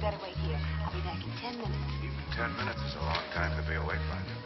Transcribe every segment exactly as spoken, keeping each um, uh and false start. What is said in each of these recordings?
better wait here. I'll be back in ten minutes. Even ten minutes is a long time to be away from you.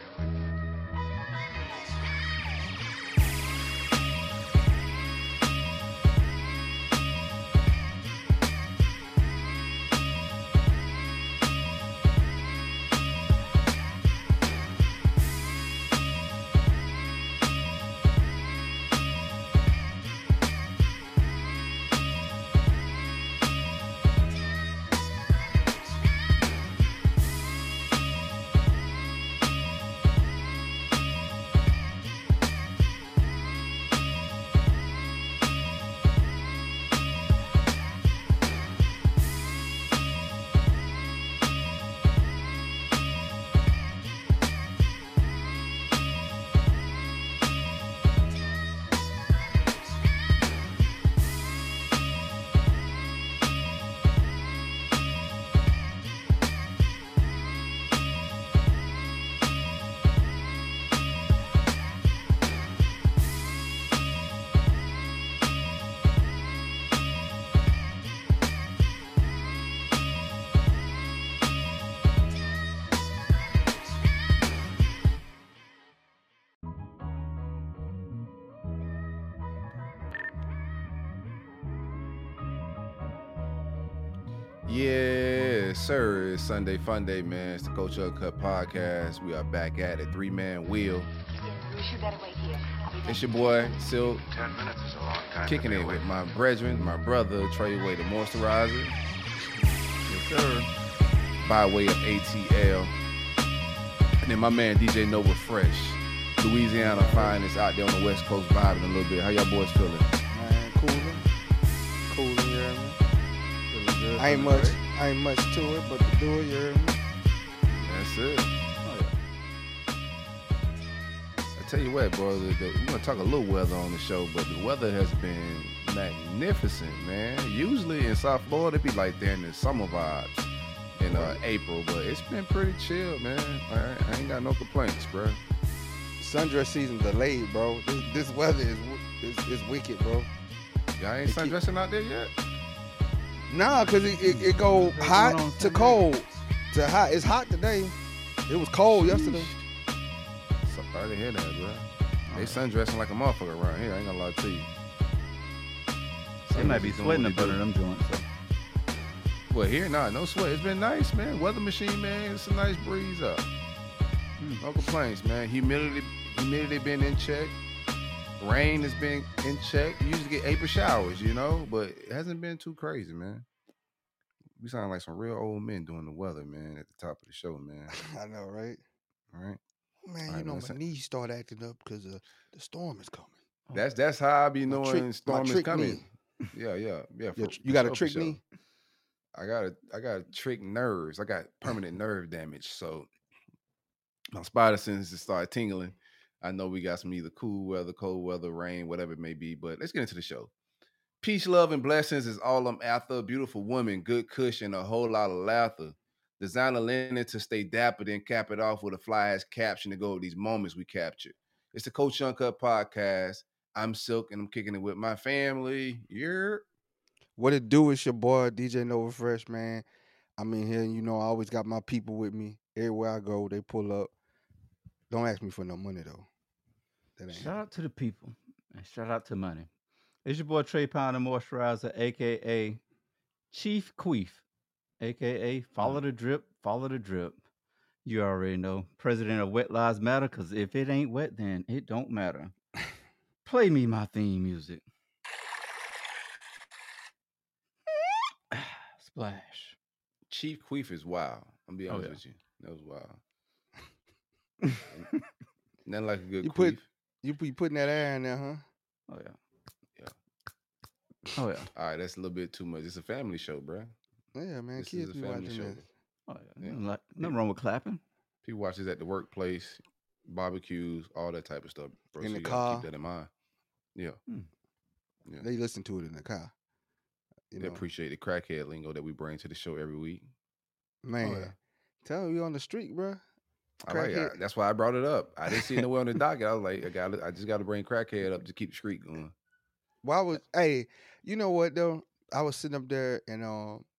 Yeah, sir. It's Sunday Fun Day, man. It's the Coach Uncut Podcast. We are back at it. Three-man wheel. Bruce, you better wait here. I'll be back. It's your boy, Silk, Ten minutes is a long time kicking to be it away with from my brethren, my brother, Trey Way, the moisturizer. Yes, sir. By way of A T L. And then my man, D J Nova Fresh. Louisiana finest out there on the West Coast vibing a little bit. How y'all boys feeling? Man, cooling. Cooling, you hear me? Feeling good? I ain't feeling much, great? I ain't much to it, but to do it, you hear me? That's it. Oh, yeah. I tell you what, bro, the, the, we're going to talk a little weather on the show, but the weather has been magnificent, man. Usually in South Florida, it be like there in the summer vibes in uh, April, but it's been pretty chill, man. I, I ain't got no complaints, bro. Sundress season delayed, bro. This, this weather is, is is wicked, bro. Y'all ain't It keep- sundressing out there yet? Nah, cause it, it, it go What's hot going on, to Sunday? cold to hot. It's hot today. It was cold yesterday. So sorry to hear that, bro. They sundressing like a motherfucker around here. I ain't gonna lie to you. They might be Sundressing sweating what up they under do. them joints. So. Well, here, nah, no sweat. It's been nice, man. Weather machine, man. It's a nice breeze up. No complaints, man. Humidity, humidity been in check. Rain has been in check. You usually get April showers, you know, but it hasn't been too crazy, man. We sound like some real old men doing the weather, man, at the top of the show, man. I know, right? All right. Man, All you right, know man, my so- knees start acting up because uh, the storm is coming. That's that's how I be My knowing trick- my storm is trick coming. knee. Yeah, yeah, yeah. You, for- you for got a sure, for trick sure. knee? I got a I got trick nerves. I got permanent nerve damage. So my spider senses start tingling. I know we got some either cool weather, cold weather, rain, whatever it may be. But let's get into the show. Peace, love, and blessings is all I'm after. Beautiful woman, good cushion, a whole lot of laughter. Designer linen to stay dapper, then cap it off with a fly ass caption to go with these moments we captured. It's the Coach Uncut Podcast. I'm Silk, and I'm kicking it with my family. Yeah. What it do is your boy D J Nova Fresh, man. I'm in here, and you know I always got my people with me. Everywhere I go, they pull up. Don't ask me for no money though. That ain't Shout out to the people and shout out to money. It's your boy Trey Pound, the moisturizer, aka Chief Queef, aka Follow the Drip, Follow the Drip. You already know, President of Wet Lives Matter, because if it ain't wet, then it don't matter. Play me my theme music. Splash. Chief Queef is wild. I'm be Oh, honest yeah. with you. That was wild. Nothing like a good You queef. put- You be putting that air in there, huh? Oh yeah. Yeah. Oh yeah. All right, that's a little bit too much. It's a family show, bro. Yeah, man. This Kids is a be family watching show. this. Oh yeah. Yeah. Nothing, like, nothing wrong with clapping. People watch this at the workplace, barbecues, all that type of stuff, bro. In so the you gotta car. keep that in mind. Yeah. Hmm. Yeah. They listen to it in the car. You They know, appreciate the crackhead lingo that we bring to the show every week. man. yeah. Tell them you on the street, bro. I like it. Crackhead. That's why I brought it up. I didn't see it nowhere on the docket. I was like, I got, I just got to bring crackhead up to keep the street going. Why was hey? You know what though? I was sitting up there and um,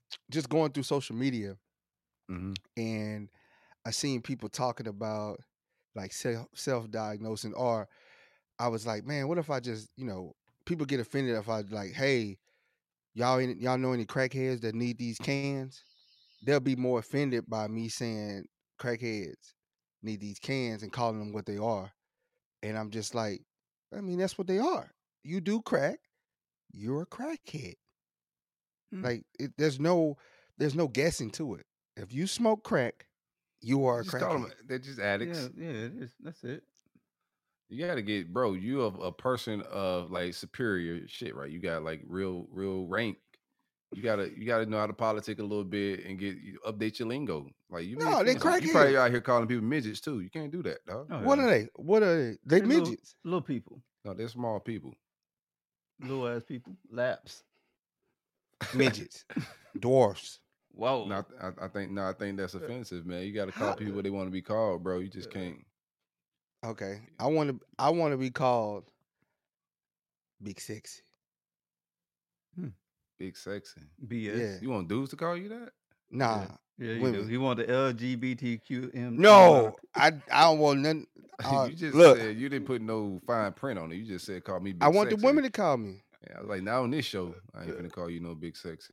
just going through social media, hmm and I seen people talking about like self self diagnosing, or I was like, man, what if I just, you know, people get offended if I like, hey, y'all ain't, y'all know any crackheads that need these cans? They'll be more offended by me saying crackheads need these cans and calling them what they are. And I'm just like, I mean, that's what they are. You do crack, you're a crackhead. Hmm. Like it, there's no there's no guessing to it. If you smoke crack, you are a Just call them. crackhead. They're just Yeah, addicts. yeah, it is. That's it. You got to get, bro. You a, a person of like superior shit, right? You got like real, real rank. You gotta, you gotta know how to politic a little bit and get you update your lingo. Like you be No, they offensive. You probably crackheads. out here calling people midgets too. You can't do that, dog. Oh What yeah, are they? What are they? They they little midgets. little people, No, they're small people. little ass people, laps. Midgets. Dwarfs. Whoa. No, I, I think no, I think that's offensive, man. You got to call How people what they want to be called, bro. You just Uh, can't. okay. I want to I want to be called Big Sexy. hmm. Big sexy. B S. Yeah. You want dudes to call you that? Nah. Yeah, you do. Women. He want the L G B T Q M. No, I I don't want none. Uh, you just look, said you didn't put no fine print on it. You just said call me big I want sexy. the women to call me. Yeah, I was like, now on this show, I ain't finna call you no big sexy.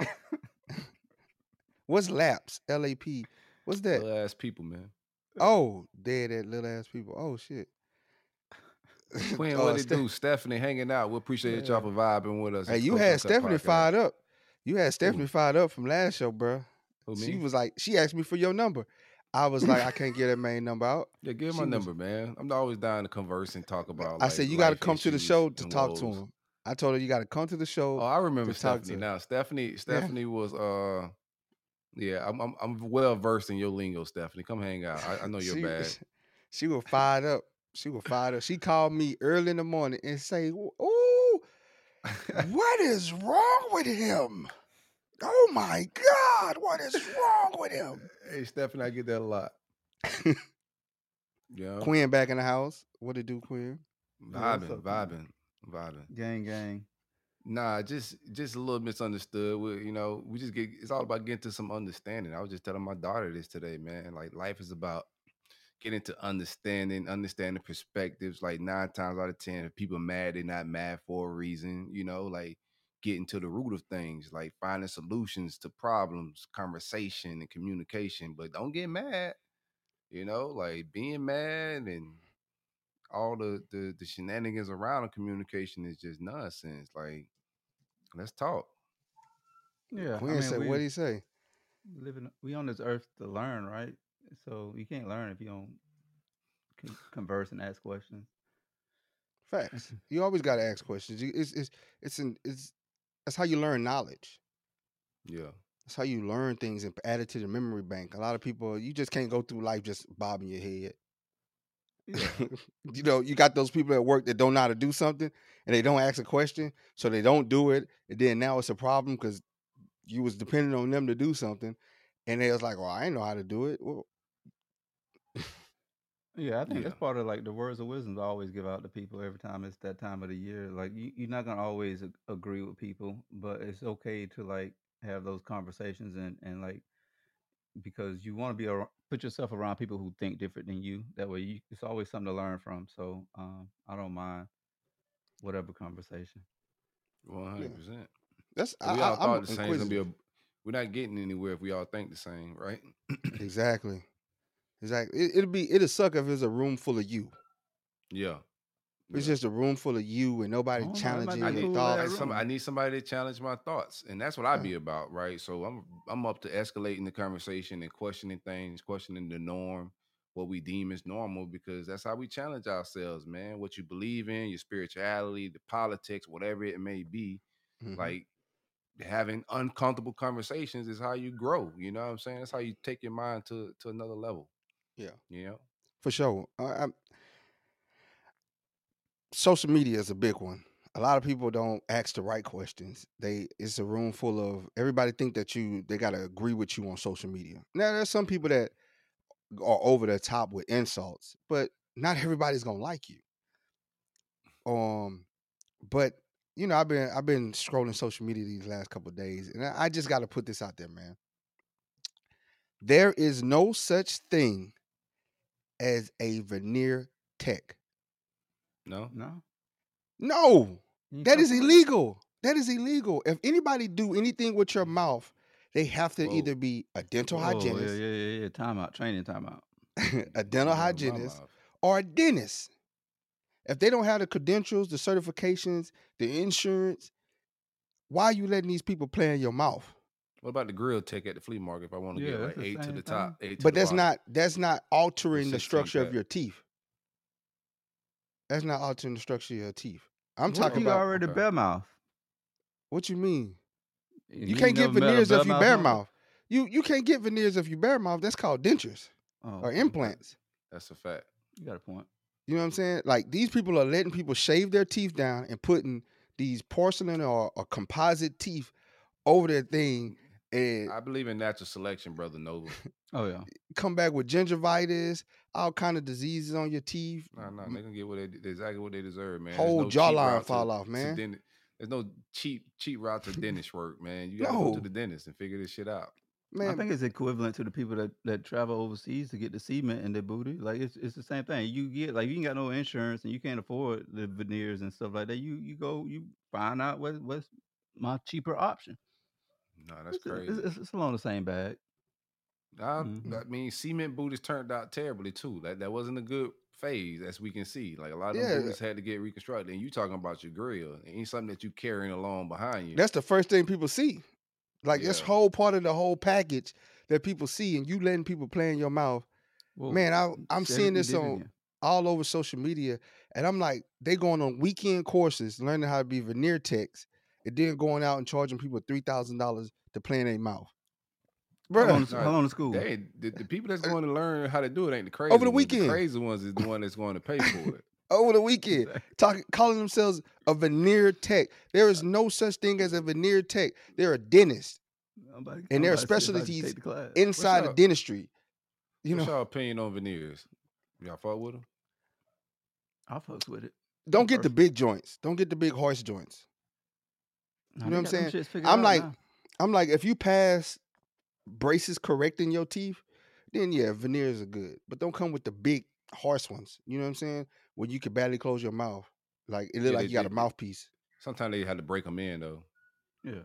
What's laps? L A P. What's that? Little ass people, man. Oh, dead at little ass people. Oh shit. Quinn, Uh, what it Ste- do? Stephanie hanging out. We appreciate y'all for vibing with us. Hey, It's you Coach had Uncut Stephanie Podcast. fired up. You had Stephanie Who? fired up from last show, bro. Who, She me? was like, she asked me for your number. I was like, I can't get that main number out. Yeah, give him She my was- number, man. I'm always down to converse and talk about. I Like, said you got to life come to the issues show to and talk to woes. him. I told her you got to come to the show. Oh, I remember to talk Stephanie to- now. Stephanie, Stephanie was uh, yeah, I'm I'm, I'm well versed in your lingo, Stephanie. Come hang out. I, I know you're she, bad. She was fired up. She was fired up. She called me early in the morning and say, "Ooh, what is wrong with him? Oh my God, what is wrong with him?" Hey, Stephanie, I get that a lot. Yeah, Quinn back in the house. What it do, Quinn? Yeah, what's vibing, up, man? vibing, vibing. Gang, gang. Nah, just just a little misunderstood. We, you know, we just get. It's all about getting to some understanding. I was just telling my daughter this today, man. Like life is about getting to understanding, understanding perspectives. Like nine times out of ten, if people mad, they're not mad for a reason. You know, like getting to the root of things, like finding solutions to problems, conversation and communication. But don't get mad. You know, like being mad and all the the, the shenanigans around the communication is just nonsense. Like, let's talk. Yeah, Quinn I mean, said, we "What did he say?" living. We on this earth to learn, right? So you can't learn if you don't con- converse and ask questions. Facts. You always got to ask questions. You- It's it's it's an, it's that's how you learn knowledge. Yeah. That's how you learn things and add it to the memory bank. A lot of people, you just can't go through life just bobbing your head. Yeah. You know, you got those people at work that don't know how to do something and they don't ask a question, so they don't do it, and then now it's a problem because you was depending on them to do something, and they was like, "Well, I ain't know how to do it." Well, Yeah, I think that's Yeah. part of like the words of wisdom I always give out to people every time it's that time of the year. Like you, you're not gonna always ag- agree with people, but it's okay to like have those conversations and and like because you want to be around, put yourself around people who think different than you. That way, you, it's always something to learn from. So um, I don't mind whatever conversation. One hundred percent. that's If I, we all I, I'm thought the same, it's gonna be a. inquisitive. We're not getting anywhere if we all think the same, right? Exactly, exactly. It, it'll be it'll suck if it's a room full of you. Yeah. It's Yeah. just a room full of you and nobody I don't know, it might challenging be I a your need cool thoughts. I, ass some, I room. need somebody to challenge my thoughts, and that's what I Yeah. be about, right? So I'm I'm up to escalating the conversation and questioning things, questioning the norm, what we deem as normal, because that's how we challenge ourselves, man. What you believe in, your spirituality, the politics, whatever it may be, Mhm. like having uncomfortable conversations is how you grow. You know what I'm saying? That's how you take your mind to to another level. Yeah, You know? for sure. I, I, social media is a big one. A lot of people don't ask the right questions. They it's a room full of everybody think that you they gotta agree with you on social media. Now there's some people that are over the top with insults, but not everybody's gonna like you. Um, but you know, I've been I've been scrolling social media these last couple of days, and I, I just got to put this out there, man. There is no such thing as a veneer tech. No, No, No, You that go is for it. illegal. That is illegal. If anybody do anything with your mouth, they have to Whoa. either be a dental Whoa, yeah, hygienist, yeah, yeah, yeah. Timeout. Training timeout. a dental Yeah, my hygienist, mouth. or a dentist. If they don't have the credentials, the certifications, the insurance, why are you letting these people play in your mouth? What about the grill tech at the flea market? If I want to Yeah, get that's like the eight to same the thing. top, eight to But the that's bottom. not that's not altering the sixteen structure of pack. your teeth. That's not altering the structure of your teeth. I'm What if talking you about already okay. bare mouth? what you mean. You You can't get never met a veneers if bare you mouth bare motherfucker? mouth. You you can't get veneers if you bare mouth. That's called dentures Oh, or okay. implants. That's a fact. You got a point. You know what I'm saying? Like these people are letting people shave their teeth down and putting these porcelain or, or composite teeth over their thing and I believe in natural selection, brother Nova. Oh yeah. come back with gingivitis, all kind of diseases on your teeth. No, no, they gonna get what they exactly what they deserve, man. Whole There's no cheap jawline route fall to, off, to man. dentist. There's no cheap cheap route to dentist work, man. You got to go to No, the dentist and figure this shit out. I man. think it's equivalent to the people that, that travel overseas to get the cement in their booty. Like it's it's the same thing. You get like you ain't got no insurance and you can't afford the veneers and stuff like that. You you go you find out what what's my cheaper option. No, that's It's, a- crazy. it's, it's it's along the same bag. I, Mhm. I mean, cement booties turned out terribly too. That that wasn't a good phase, as we can see. Like a lot of them Yeah, booties had to get reconstructed. And you talking about your grill? It ain't something that you carrying along behind you. that's the first thing people see. Like this Yeah. whole part of the whole package that people see, and you letting people play in your mouth. Whoa, Man, I, you I'm said seeing it, you this did it on again. all over social media, and I'm like, they going on weekend courses learning how to be veneer techs, and then going out and charging people three thousand dollars to play in their mouth, How long? bruh. is- No, How long is school? they ain't- the, the people that's going to learn how to do it ain't the crazy Over the ones. The weekend. crazy ones is the one that's going to pay for it. Over the weekend, Exactly. talking, calling themselves a veneer tech. There is no such thing as a veneer tech. They're a dentist, I'm about, and I'm there are about to see if I can specialties take the class. inside of y'all- dentistry. You What's know, y'all opinion on veneers? Y'all fuck with them? I fucks with it. don't get the personally. big joints. Don't get the big horse joints. Nah, You they know what I'm got them saying? shits figured I'm out like, now. I'm like, if you pass braces correcting your teeth, then yeah, veneers are good. But don't come with the big horse ones. You know what I'm saying? Where you can barely close your mouth. Like it look Yeah, like they- you got a they- mouthpiece. Sometimes they had to break them in though. Yeah.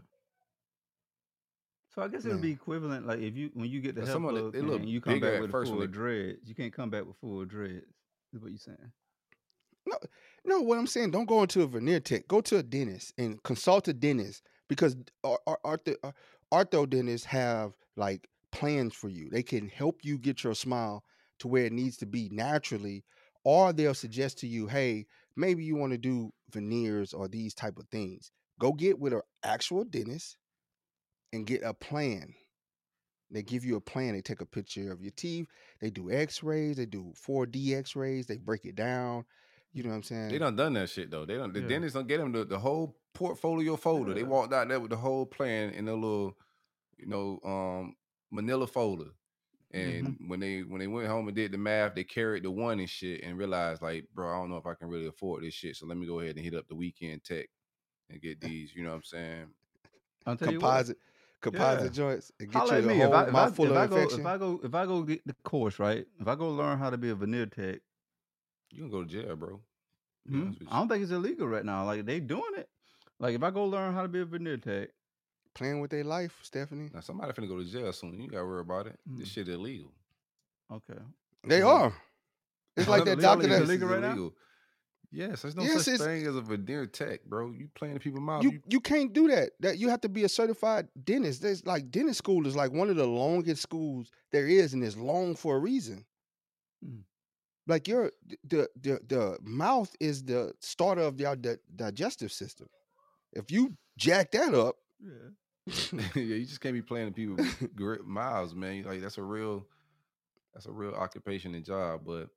So I guess it'll Man. be equivalent. Like if you when you get the But hair some of the- plug they look and you come bigger back at with first full when they- dreads, you can't come back with full dreads. Is what you're saying? No, what I'm saying, don't go into a veneer tech. Go to a dentist and consult a dentist because ar- ar- ortho, ar- ortho dentists have like plans for you. They can help you get your smile to where it needs to be naturally, or they'll suggest to you, hey, maybe you want to do veneers or these type of things. Go get with an actual dentist and get a plan. They give you a plan. They take a picture of your teeth. They do X-rays. They do four D X-rays. They break it down. You know what I'm saying? They done done that shit though. They don't. The Yeah. dentists don't get them the, the whole portfolio folder. They Yeah. walked out there with the whole plan in a little, you know, um, Manila folder. And Mm-hmm. when they when they went home and did the math, they carried the one and shit and realized like, bro, I don't know if I can really afford this shit. So let me go ahead and hit up the weekend tech and get these. You know what I'm saying? I'll tell you what. composite composite Yeah. joints and get Holla you at a me if whole I if I, mouthful if of I go infection. if I go if I go get the course right. If I go learn how to be a veneer tech, You can go to jail, bro. To be hmm, honest with I you. don't think it's illegal right now. Like they doing it. Like if I go learn how to be a veneer tech, Playing with their life, Stephanie. Now somebody finna go to jail soon. You gotta worry about it. This Mm. shit illegal. okay. They Mhm. are. It's like Is that it doctor illegal? Is it that illegal right now? Yes, there's no Yes, such it's- thing as a veneer tech, bro. You playing in people's mouth. you You, you can't do that. That you have to be a certified dentist. There's like dentist school is like one of the longest schools there is, and it's long for a reason. Mm. Like your the the the mouth is the starter of your di- digestive system. If you jack that up, Yeah. yeah, you just can't be playing in people's gri- mouths, man. Like that's a real, that's a real occupation and job. But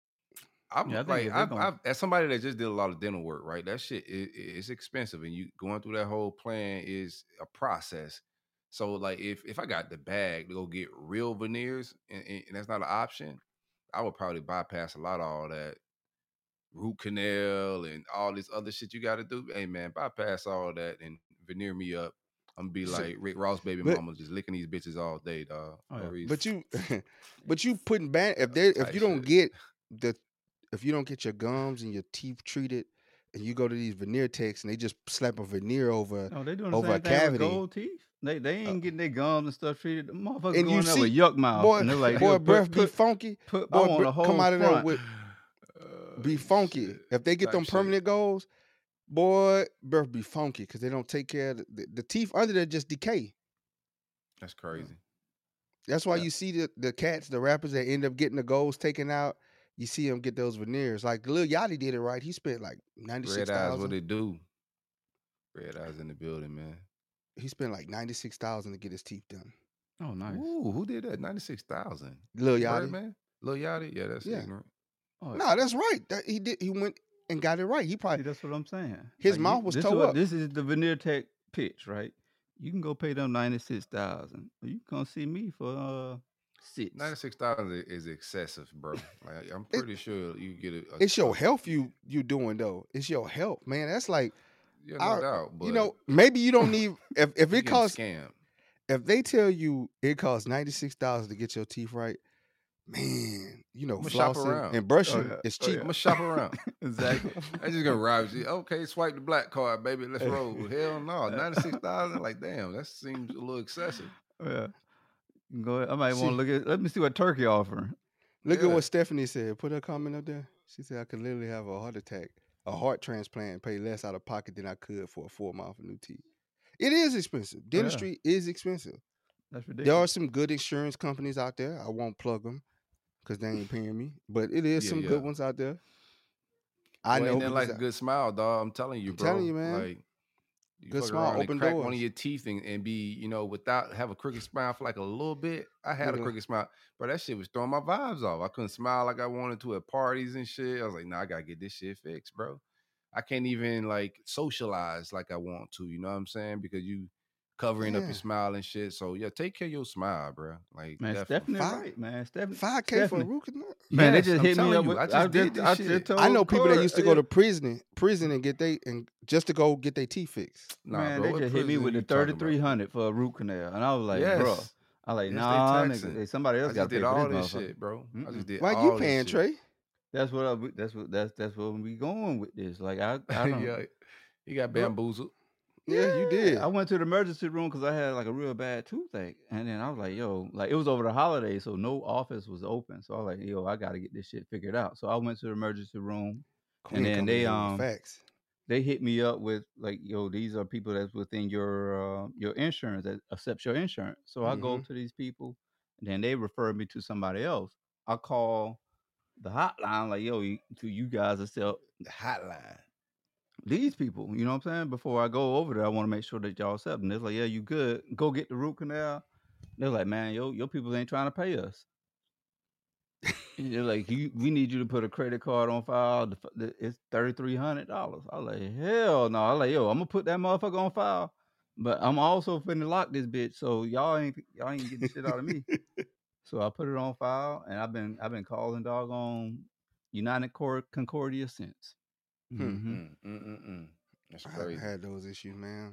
I'm Yeah, I think like, if they're I've, gonna- I've, as somebody that just did a lot of dental work, right? That shit is it's expensive, and you going through that whole plan is a process. So, like, if if I got the bag to go get real veneers, and, and that's not an option, I would probably bypass a lot of all that root canal and all this other shit you got to do. Hey man, bypass all that and veneer me up. I'm gonna be So- like Rick Ross, baby but- mama, just licking these bitches all day, dog. Oh, No yeah. reason. But you, but you putting ban if they if Type you don't shit. get the if you don't get your gums and your teeth treated, and you go to these veneer techs and they just slap a veneer over, No, they doing the over same a thing cavity. with gold teeth. They they ain't getting their gums and stuff treated. The motherfuckers And you going there with see- yuck mouth. boy, and they're like, boy, "Yo, breath put, be put, funky. put, Boy, I want bre- a whole come out of there front." with Uh, be funky. shit. If they get Type them shit. permanent goals, boy, breath be funky because they don't take care of the, the, the teeth under there just decay. That's crazy. That's why Yeah. you see the, the cats, the rappers that end up getting the goals taken out. You see them get those veneers. Like Lil Yachty did it right. He spent like ninety six Red eyes, what thousand. they do? Red eyes in the building, man. He spent like ninety six thousand to get his teeth done. Oh, nice. Ooh, who did that? ninety-six thousand. Lil Yachty. man. Lil Yachty? Yeah, that's Yeah. ignorant. Oh, No, that's right. That, he did. He went and got it right. He See, probably that's what I'm saying. His you- mouth was this toe is what- up. This is the veneer tech pitch, right? You can go pay them ninety six thousand. You can see me for uh six. ninety-six thousand is excessive, bro. Like, I'm It- pretty sure you get it. it's your health you you doing though. It's your health, man. That's like Yeah, no I- doubt. But you know maybe you don't need if if you it getting costs scammed. if they tell you it costs ninety six thousand to get your teeth right, man, you know I'ma shop flossing around. and brushing yeah. is Oh, cheap. yeah. I'm gonna shop around. Exactly. I just gonna ride with you. Okay, swipe the black card, baby. Let's roll. Hell no, ninety-six thousand. Like, damn, that seems a little excessive. Yeah. You can Go ahead. I might want See- to look at. Let me see what Turkey offering. Look Yeah. at what Stephanie said. Put her comment up there. She said I could literally have a heart attack, a heart transplant, and pay less out of pocket than I could for a full mouth of new teeth. It is expensive. Dentistry is expensive. That's There are ridiculous. some good insurance companies out there. I won't plug them because they ain't paying me, but it is Yeah, some yeah. good ones out there. I Well, know. ain't that like because a good smile, dog. I'm telling you, I'm bro. telling you, man. Like, you Good fuck smile, around and open crack one doors. of your teeth and, and be, you know, without have a crooked smile for like a little bit. I had Look a at- crooked smile, but that shit was throwing my vibes off. I couldn't smile like I wanted to at parties and shit. I was like, nah, I gotta get this shit fixed, bro. I can't even like socialize like I want to. You know what I'm saying? Because you covering up Yeah. your smile and shit. So yeah, take care of your smile, bro. Like, Man, definitely. Stephanie, Five- right, man. Stephanie, five K for a Stephanie. root canal. Man, Yes, they just I'm hit me telling up you, with. I just did this I shit. just told I know people that Corey, used to uh, go yeah. to prison, prison and get they and just to go get their teeth fixed. Nah, Man, bro, they what just hit me prison with you the talking about? thirty-three hundred for a root canal, and I was like, Yes. bro, I like, Yes, they nah, taxing. nigga, hey, somebody I else got just to pay did all for this this motherfucker. shit, bro. I Mm-mm. just did Why all you this paying, shit. Trey? That's what I, that's what that's that's where we going with this. Like I, I don't. yeah, you got Bro. bamboozled. Yeah, you did. I went to the emergency room because I had like a real bad toothache, and then I was like, "Yo," like it was over the holiday, so no office was open. So I was like, "Yo, I got to get this shit figured out." So I went to the emergency room. Queen then coming they, in with um, facts. They hit me up with like, "Yo, these are people that's within your uh, your insurance that accepts your insurance." So I go Mhm. to these people, and then they refer me to somebody else. I call the hotline like, "Yo, you, to you guys accept The hotline. these people," you know what I'm saying? Before I go over there, I want to make sure that y'all accept them. They're like, "Yeah, you good. Go get the root canal." They're like, "Man, yo, your people ain't trying to pay us." And they're like, you, "We need you to put a credit card on file. The, f- the, it's thirty-three hundred dollars." I was like, "Hell no." I was like, "Yo, I'm gonna put that motherfucker on file, but I'm also finna lock this bitch, so y'all ain't y'all ain't getting shit out of me." So I put it on file, and I've been I've been calling doggone United Cor- Concordia since. Hmm. Mhm. Mm, mm, mm, mm. That's I haven't crazy. had those issues, man.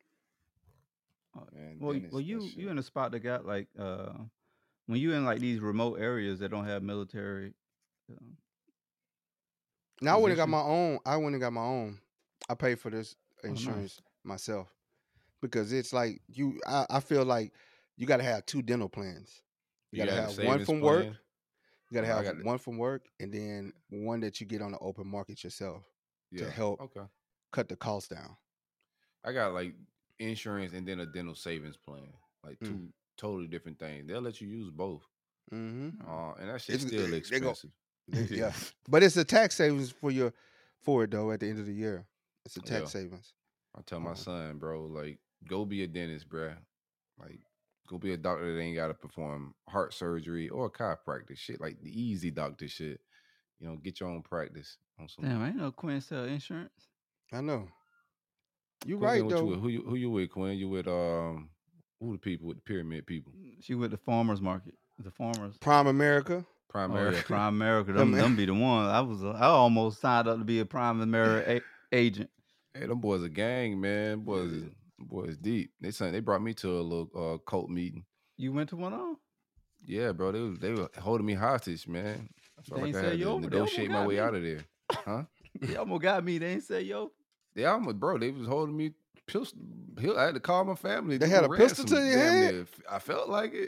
Man, Well, y- Dennis, well, that you shit. you in a spot that got like uh, when you in like these remote areas that don't have military. Uh, Now I went and got Position. my own. I went and got my own. I paid for this Oh, nice. insurance myself because it's like you. I, I feel like you got to have two dental plans. You, You got to got a have one savings from work. plan? You got to Oh, I have got it. one from work, and then one that you get on the open market yourself Yeah. to help Okay. cut the cost down. I got like insurance and then a dental savings plan. Like Mm. two totally different things. They'll let you use both. Mm-hmm. Uh, and that shit's It's- still they- they go- expensive. Yeah, but it's a tax savings for your for it though. At the end of the year, it's a tax Yeah. savings. I tell my Uh-uh. son, bro, like, go be a dentist, bruh. Like, go be a doctor that ain't got to perform heart surgery or chiropractic shit, like the easy doctor shit. You know, get your own practice on some. Damn, I ain't know Quinn sell insurance. I know. You Quinn, right what you though. with? Who you who you with, Quinn? You with um who the people with the pyramid people? She went to farmers market. The farmers. Prime America. Prime Oh yeah, America. Prime America. Them- Them, them be the one. I was. I almost signed up to be a Prime America a- agent. Hey, them boys a gang, man. Boys, is- boys deep. They sent. They brought me to a little uh, cult meeting. You went to one of them? Yeah, bro. They was they were holding me hostage, man. I felt They like ain't I say had you to over. They negotiate my almost way got out me. of there. Huh? They almost got me. They ain't say yo. They almost, bro. They was holding me. Pistol, I had to call my family. They do had the a pistol to ransom, your damn head? near. I felt like it.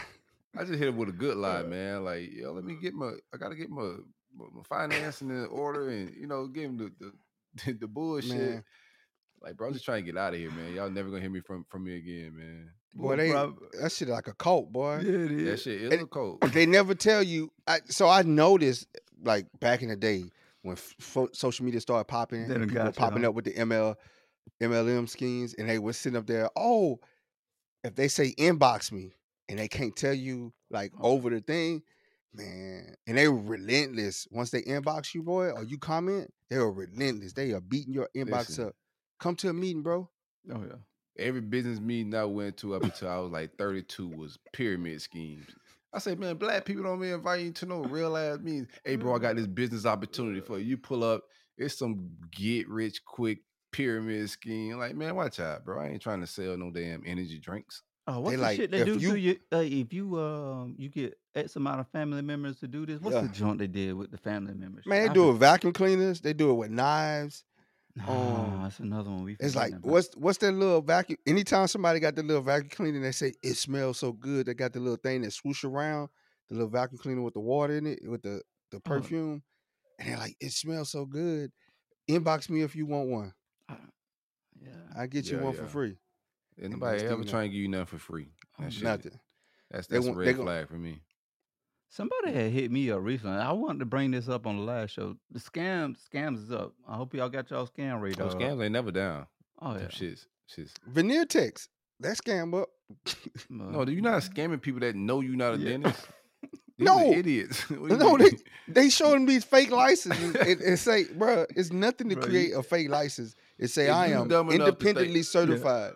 I just hit him with a good lie, man. Like, yo, let me get my. I gotta get my my, my financing in order, and you know, give him the the, the bullshit. Man. Like, bro, I'm just trying to get out of here, man. Y'all never gonna hear me from from me again, man. Boy, Well, they prob- that shit like a cult, boy. Yeah, it That is. shit is And- a code. They never tell you. I, so I noticed, like back in the day when f- fo- social media started popping, They and done people were got you, popping huh? up with the M L M L M schemes, and they were sitting up there. Oh, if they say inbox me, and they can't tell you like Oh. over the thing, man, and they were relentless. Once they inbox you, boy, or you comment, they are relentless. They are beating your inbox Listen. up. Come to a meeting, bro. Oh yeah. Every business meeting I went to up until I was like thirty-two was pyramid schemes. I say, man, black people don't be inviting you to no real ass meetings. Hey, bro, I got this business opportunity for you. You pull up, it's some get rich quick pyramid scheme. Like, man, watch out, bro. I ain't trying to sell no damn energy drinks. Oh, what's They the like, shit they if do you- to you? Uh, if you um you get X amount of family members to do this, what's the Yeah. joint they did with the family members? Man, they I do it for- with vacuum cleaners. They do it with knives. Nah, um, that's another one we. It's like, forgetting about. what's what's that little vacuum? Anytime somebody got the little vacuum cleaner, they say it smells so good. They got the little thing that swoosh around, the little vacuum cleaner with the water in it, with the, the Oh. perfume. And they're like, it smells so good. Inbox me if you want one. Uh, yeah. I get you Yeah, one for yeah. free. And And nobody next ever thing you know- trying to give you nothing for free. Oh, That shit, Nothing. that's They that's a want- they red gon- flag for me. Somebody Mm. had hit me up recently. I wanted to bring this up on the last show. The scam scams is up. I hope y'all got y'all scam radar. Those up. scams ain't never down. Oh yeah. Them shits, shits. Veneer text. That scam up. No, you're not scamming people that know you're not a Yeah. dentist. These No. are idiots. What do you No, mean? they they show them these fake licenses and, and say, bruh, it's nothing to Bruh, you- create a fake license. It say If I you am dumb enough to think- independently certified.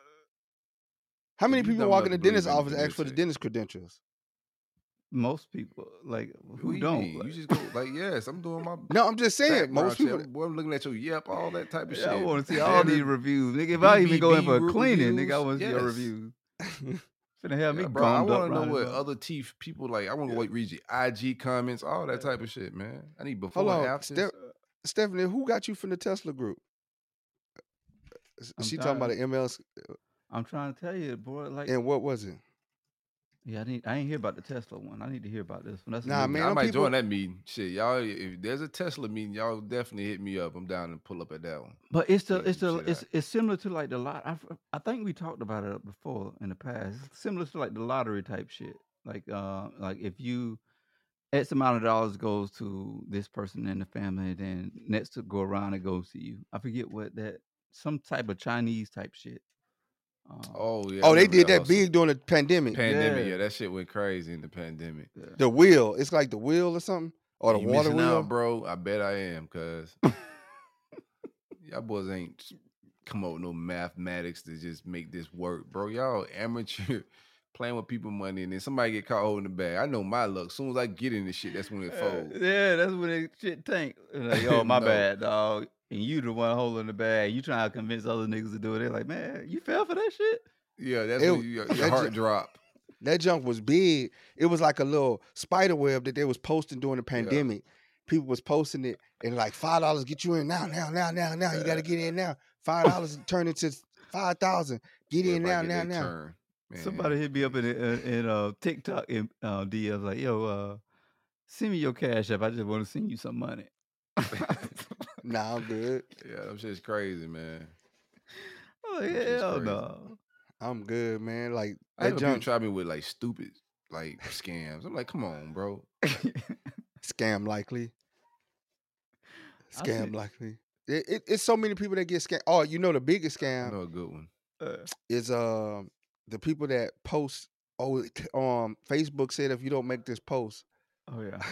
How If many you people dumb walk enough in the to believe dentist in office Veneer ask for the text. dentist credentials? Most people like Who who you don't. mean? like- You just go like, yes, I'm doing my No, I'm just saying, background most check. people. I'm, boy, I'm looking at your Yep, all that type of Yeah, I shit. want to see all Damn these it. reviews, nigga. If I even go in for a B B B cleaning, nigga, I reviews, want to see your yes. reviews. Finna have me Yeah, bro, I gummed up want to know round what and round. other teeth people like. I want to Yeah. yeah. read your I G comments, all that type of shit, man. I need before Hold and on, after. Steph- Stephanie, who got you from the Tesla group? I'm She talking about tired. the M L S, I'm trying to tell you, boy. Like, and what was it? yeah, I need. I ain't hear about the Tesla one. I need to hear about this one. That's a Nah, new man, I one. them might people- join that meeting. Shit, y'all. If there's a Tesla meeting, y'all definitely hit me up. I'm down and pull up at that one. But it's the figure it's some the shit it's out. it's similar to like the lot. I I think we talked about it before in the past. It's similar to like the lottery type shit. Like uh like if you X amount of dollars goes to this person in the family, then next to go around it goes to you. I forget what that some type of Chinese type shit. Um, Oh yeah. I Oh, they remember did that hustle. big during the pandemic. pandemic. Yeah. Yeah, that shit went crazy in the pandemic. yeah. The wheel, it's like the wheel or something, or the you water missing wheel. out, bro. I bet I am, cause y'all boys ain't come up with no mathematics to just make this work, bro. Y'all amateur playing with people money, and then somebody get caught holding the bag. I know my luck. As soon as I get in this shit, that's when it Uh, folds. yeah, that's when it shit tank. Like, oh my No. bad, dog. And you the one holding the bag. You trying to convince other niggas to do it. They're like, man, you fell for that shit. Yeah, that's It- when you, your, your that heart ju- drop. That junk was big. It was like a little spider web that they was posting during the pandemic. People was posting it and like five dollars get you in now, now, now, now, now. You got to get in now. Five dollars turn into five thousand. Get in now, Everybody now, get their now. turn. Man. Somebody hit me up in in, in uh, TikTok in uh, D Ms like, yo, uh, send me your cash app. I just want to send you some money. Nah, I'm good. Yeah, that shit's crazy, man. Oh That shit's hell crazy. no. I'm good, man. Like I hate that when people junk try me with like stupid like scams. I'm like, come on, bro. scam likely. I Scam see- likely. It, it, it's so many people that get scammed. Oh, you know the biggest I scam know a good one. Uh, is um the people that post. Oh, um, Facebook said if you don't make this post, oh yeah.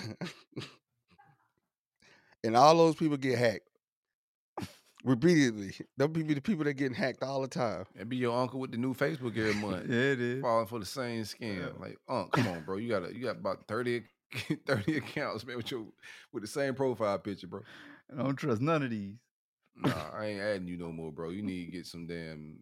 and all those people get hacked repeatedly. They'll be the people that getting hacked all the time. It be your uncle with the new Facebook every month. Yeah, it is. Falling for the same scam. Yeah. Like, Unc, come on, bro. You got a, you got about thirty get thirty accounts, man, with your with the same profile picture, bro. I don't trust none of these. Nah, I ain't adding you no more, bro. You need to get some damn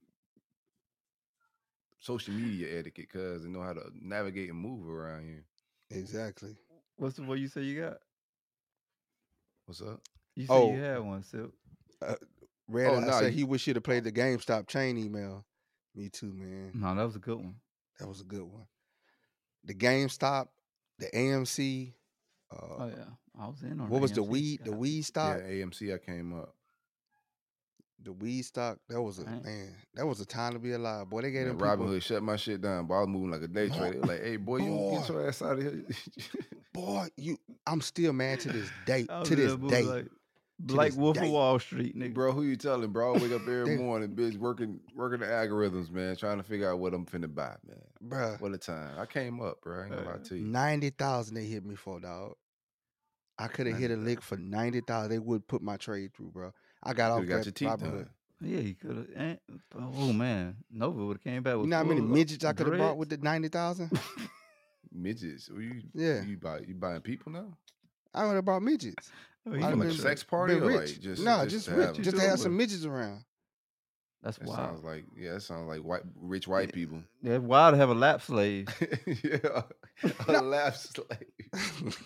social media etiquette, cuz, and know how to navigate and move around here. Exactly. What's the one you say you got? What's up? You said Oh, you had one, Silk. uh, Red, Oh, I nah, said you- he wish he'd have played the GameStop chain email. Me too, man. No, that was a good one. That was a good one. The GameStop, the A M C. Uh, Oh yeah, I was in on. what was the A M C. weed? The God, weed stock. Yeah, A M C. I came up. The weed stock. That was a Right. man. That was a time to be alive, boy. They gave Man, them Robin people. Hood shut my shit down, but I was moving like a day Boy, trader. They was like, "Hey, boy, you don't get boy. your ass out of here." Boy, you. I'm still mad to this day. I was To in this that movie day. like Black this Wolf day. of Wall Street, nigga. Bro, who you telling, bro? I wake up every They- morning, bitch, working working the algorithms, man, trying to figure out what I'm finna buy, man. Bruh, What a time. I came up, bro. I ain't gonna lie Uh, to you. ninety thousand they hit me for, dog. I could have hit a lick for ninety thousand. They would put my trade through, bro. I got off Could've got your that teeth Robinhood. done. Yeah, he could have. Oh man, Nova would have came back with. You know how many full midgets I could have bought with dreads. the ninety thousand? Midgets. Were you Yeah. you buy you buying people now? I would have bought midgets. Oh, You he I'd from have like a been- sex party been or rich. like just no, just, just to rich. have 'em? Just to doing have some with midgets around. That's That wild. sounds like yeah, that sounds like white rich white people. That's wild to have a lap slave. yeah, a No. lap slave.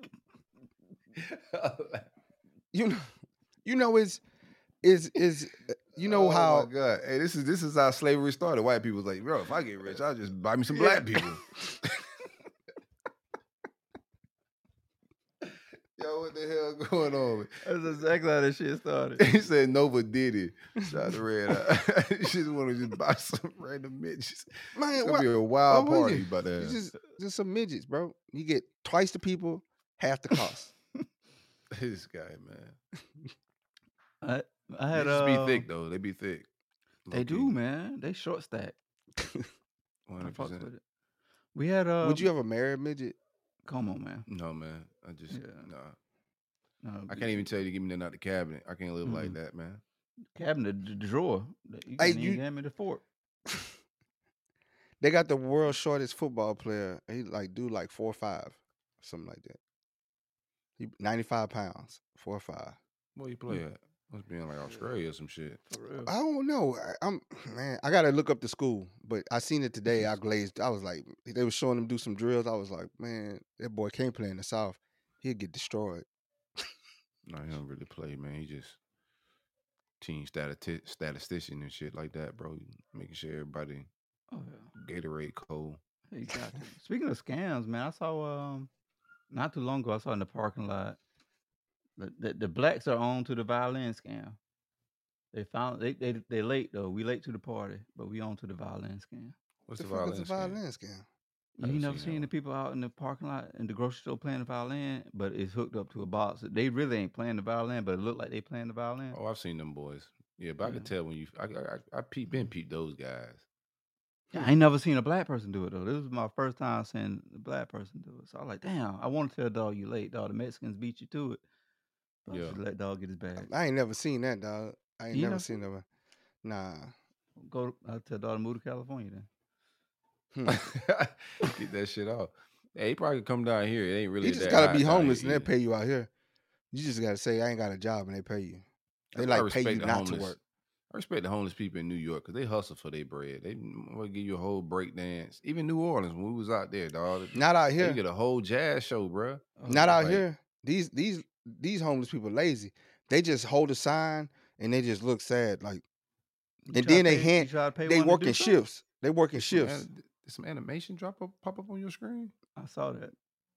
A lap- you know, you know, is is is you know oh how my god! Hey, this is this is how slavery started. White people was like, bro, if I get rich, I'll just buy me some black people. Yo, what the hell going on? That's exactly how that shit started. He said Nova did it. Shout out to Red Eye. She just want to just buy some random midgets. man. It's gonna What, be a wild what was party it? about that. It's just just some midgets, bro. You get twice the people, half the cost. This guy, man. I, I They had just uh, be thick though. They be thick. They do, man. They short stack. One I hundred fucks percent. with it. We had uh. Would you ever marry a midget? Come on, man. No, man. I just Yeah. nah. No, I can't even tell you to give me nothing out the cabinet. I can't live like Mhm. that, man. cabinet, the, the drawer. You Hey, can't you- even hand me the fork. They got the world's shortest football player. He like do like four or five, something like that. He ninety five pounds, four or five. Where you play at? Must be in like Australia or some shit. For real. I don't know. I, I'm man. I gotta look up the school, but I seen it today. I glazed. I was like, they were showing him do some drills. I was like, man, that boy can't play in the South. He'll get destroyed. No, he don't really play, man. He just team stati- statistician and shit like that, bro. Making sure everybody Oh yeah. Gatorade cold. He got to. Speaking of scams, man, I saw um not too long ago. I saw in the parking lot the the, the blacks are on to the violin scam. They found they they they late though. We late to the party, but we on to the violin scam. What's the the, fuck violin? is a scam? violin scam? You haven't never seen that seen the one. people out in the parking lot in the grocery store playing the violin, but it's hooked up to a box. They really ain't playing the violin, but it look like they playing the violin. Oh, I've seen them boys. Yeah, but I could Yeah. tell when you. I I, I peep been peep those guys. I ain't never seen a black person do it though. This was my first time seeing a black person do it. So I was like, damn, I want to tell dog you late, dog. The Mexicans beat you to it. But I Yeah. should let dog get his bag. I ain't never seen that, dog. I ain't You never never seen that. Nah. Go I'll tell dog to move to California then. Hmm. Get that shit off. Hey, he probably could come down here. It ain't really. You just that gotta hot be down homeless here and they either. pay you out here. You just gotta say I ain't got a job and they pay you. They That's why I like pay respect you the not to homeless. work. I respect the homeless people in New York because they hustle for their bread. They will give you a whole break dance. Even New Orleans when we was out there, dog. Not out They here. get a whole jazz show, bro. Not out like- here. These these these homeless people lazy. They just hold a sign and they just look sad. Like You And try then to they pay- hand- you try to pay they one to do working something? shifts. They working Did some, shifts. an- did some animation drop up pop up on your screen? I saw that.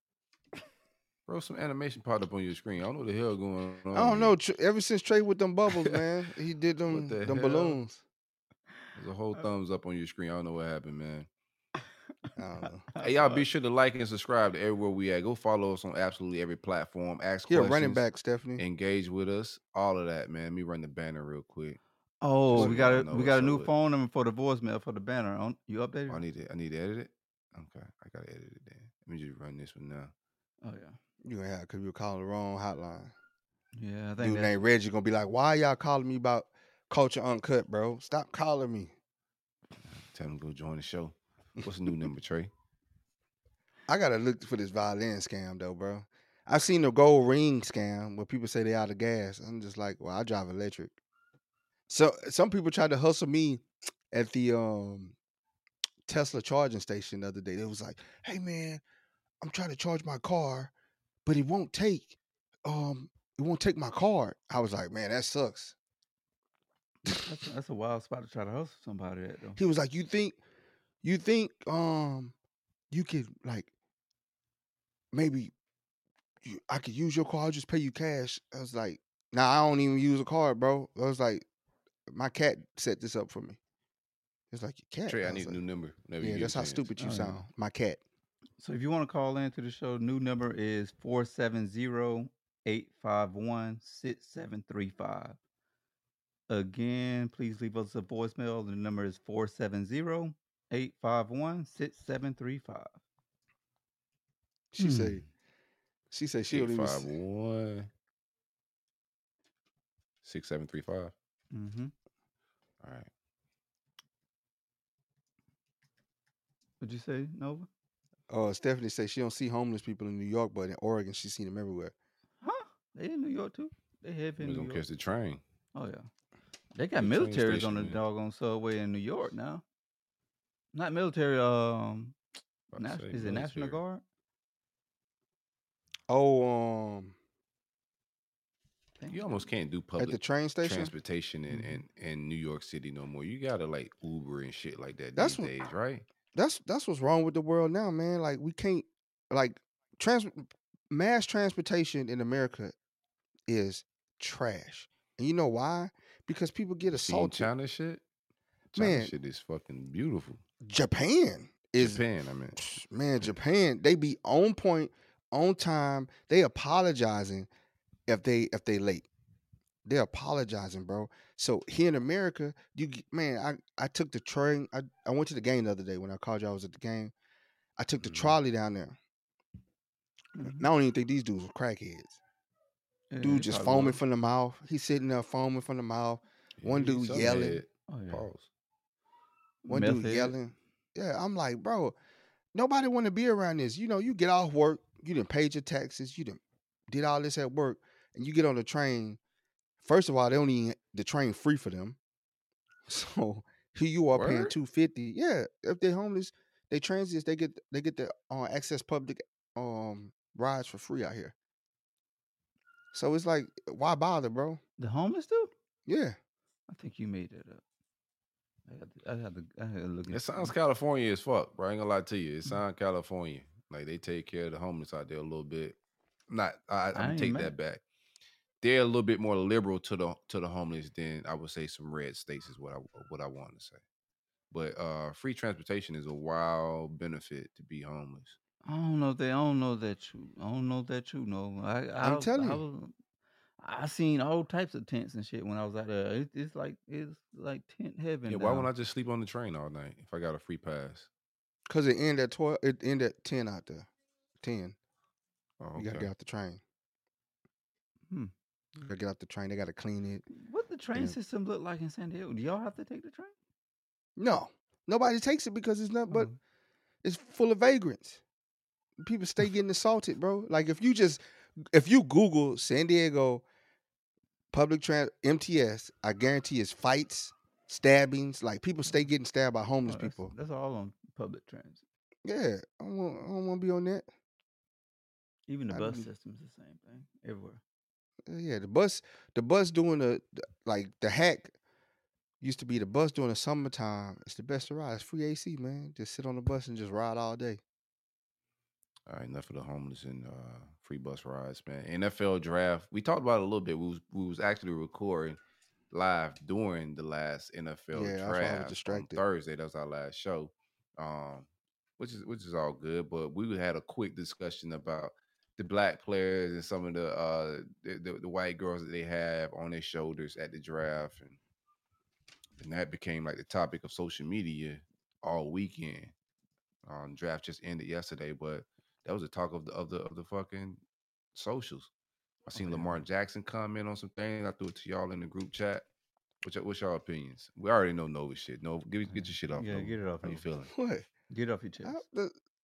Bro, some animation popped up on your screen. I don't know what the hell going on. I don't here. know. Tr- Ever since Trey with them bubbles, man, he did them the them hell? balloons. There's a whole thumbs up on your screen. I don't know what happened, man. I don't know. I Hey, y'all saw be it. sure to like and subscribe to everywhere we at. Go follow us on absolutely every platform. Ask He a questions. running back, Stephanie. Engage with us. All of that, man. Let me run the banner real quick. Oh, Just we so got y'all a know we what's got a up new with it. phone number for the voicemail for the banner. On you updated? Oh, I it? need to I need to edit it. Okay, I gotta edit it then. Let me just run this one now. Oh yeah. You gonna have because you were calling the wrong hotline. Yeah, I think Dude that's, named Reggie gonna be like, "Why y'all calling me about Culture Uncut, bro? Stop calling me." Tell them to go join the show. What's the new number, Trey? I gotta look for this violin scam though, bro. I've seen the gold ring scam where people say they out of gas. I'm just like, well, I drive electric. So some people tried to hustle me at the um Tesla charging station the other day. They was like, "Hey man, I'm trying to charge my car, but it won't take um it won't take my card." I was like, "Man, that sucks." That's a, that's a wild spot to try to hustle somebody at though. He was like, "You think you think um you could like maybe you, I could use your card, I'll just pay you cash." I was like, "Nah, I don't even use a card, bro." I was like, "My cat set this up for me." It's like, "Your cat?" Trey, I was need a like, new number. Whenever yeah, you that's get a how chance. stupid you Oh, yeah. sound. My cat. So if you want to call into the show, new number is four seven zero, eight five one, six seven three five. Again, please leave us a voicemail. The number is four seven zero, eight five one, six seven three five. She say, she say she Eight don't even. five s- one six seven three five. Mm-hmm. All right. What'd you say, Nova? Uh, Stephanie say she don't see homeless people in New York, but in Oregon she seen them everywhere. Huh? They in New York too? They heavy in We're New gonna York. catch the train. Oh yeah. They got The train militaries on the station, man. doggone subway in New York now. Not military, um About to Nas- say is it National military. Guard? Oh, um, Think You so. almost can't do at public the train station. transportation in, Mhm. in, in New York City no more. You gotta like Uber and shit like that That's these what- days, right? That's that's what's wrong with the world now, man. Like we can't like trans mass transportation in America is trash, and you know why? Because people get You seen assaulted. China shit? China Man, shit is fucking beautiful. Japan is Japan, I mean. man, Japan, they be on point, on time. They apologizing if they if they late. They're apologizing, bro. So here in America, you g- man, I I took the train. I, I went to the game the other day when I called you. I was at the game. I took the Mhm. trolley down there. Mhm. And I don't even think these dudes were crackheads. Yeah, Dude they just probably foaming were. from the mouth. He's sitting there foaming from the mouth. One Yeah, dude something yelling. had- Oh yeah. Pause. One Meth dude head. yelling. Yeah, I'm like, bro, nobody want to be around this. You know, you get off work, you done paid your taxes, you done did all this at work, and you get on the train. First of all, they don't even the train free for them. So here you are paying Word? two fifty. Yeah, if they're homeless, they transits, they get they get the uh, access public um rides for free out here. So it's like, why bother, bro? The homeless too? Yeah. I think you made that up. I had to, I had to, I had to look It into sounds it. California as fuck, bro. I ain't gonna lie to you. Mm-hmm. It sounds California. Like they take care of the homeless out there a little bit. Not I, I'm I gonna ain't take mad. that back. They're a little bit more liberal to the to the homeless than I would say some red states is what I what I want to say. But uh free transportation is a wild benefit to be homeless. I don't know if they. I don't know that true. I don't know if that true. No, I, I, I'm telling I you. was, I seen all types of tents and shit when I was out there. It, it's like it's like tent heaven. Yeah, why down. wouldn't I just sleep on the train all night if I got a free pass? Cause it end at twelve. It end at ten out there. Ten. Oh, You gotta okay. get off the train. Hmm. You gotta get off the train. They gotta clean it. What the train Yeah. system look like in San Diego? Do y'all have to take the train? No, nobody takes it because it's not. But Oh. it's full of vagrants. People stay getting assaulted, bro. Like if you just if you Google San Diego public trans M T S, I guarantee it's fights, stabbings. Like people stay getting stabbed by Oh, homeless that's, people. that's all on public transit. Yeah, I don't want. I don't want to be on that. Even the I bus do- system's the same thing everywhere. Uh, Yeah, the bus, the bus doing the, the like the hack used to be the bus during the summertime. It's the best to ride. It's free A C, man. Just sit on the bus and just ride all day. All right, enough of the homeless and uh, free bus rides, man. N F L draft. We talked about it a little bit. We was we was actually recording live during the last N F L Yeah, that's why I was draft on distracted. Thursday. That was our last show, um, which is which is all good. But we had a quick discussion about the black players and some of the uh the, the, the white girls that they have on their shoulders at the draft, and and that became like the topic of social media all weekend. Um, draft just ended yesterday, but that was the talk of the of the of the fucking socials. I seen yeah. Lamar Jackson comment on some things. I threw it to y'all in the group chat. What's your, what's your opinions? We already know Nova shit. No, get, get your shit off. Yeah, Nova. get it off. How you Nova. feeling? What? Get it off your chest. I- the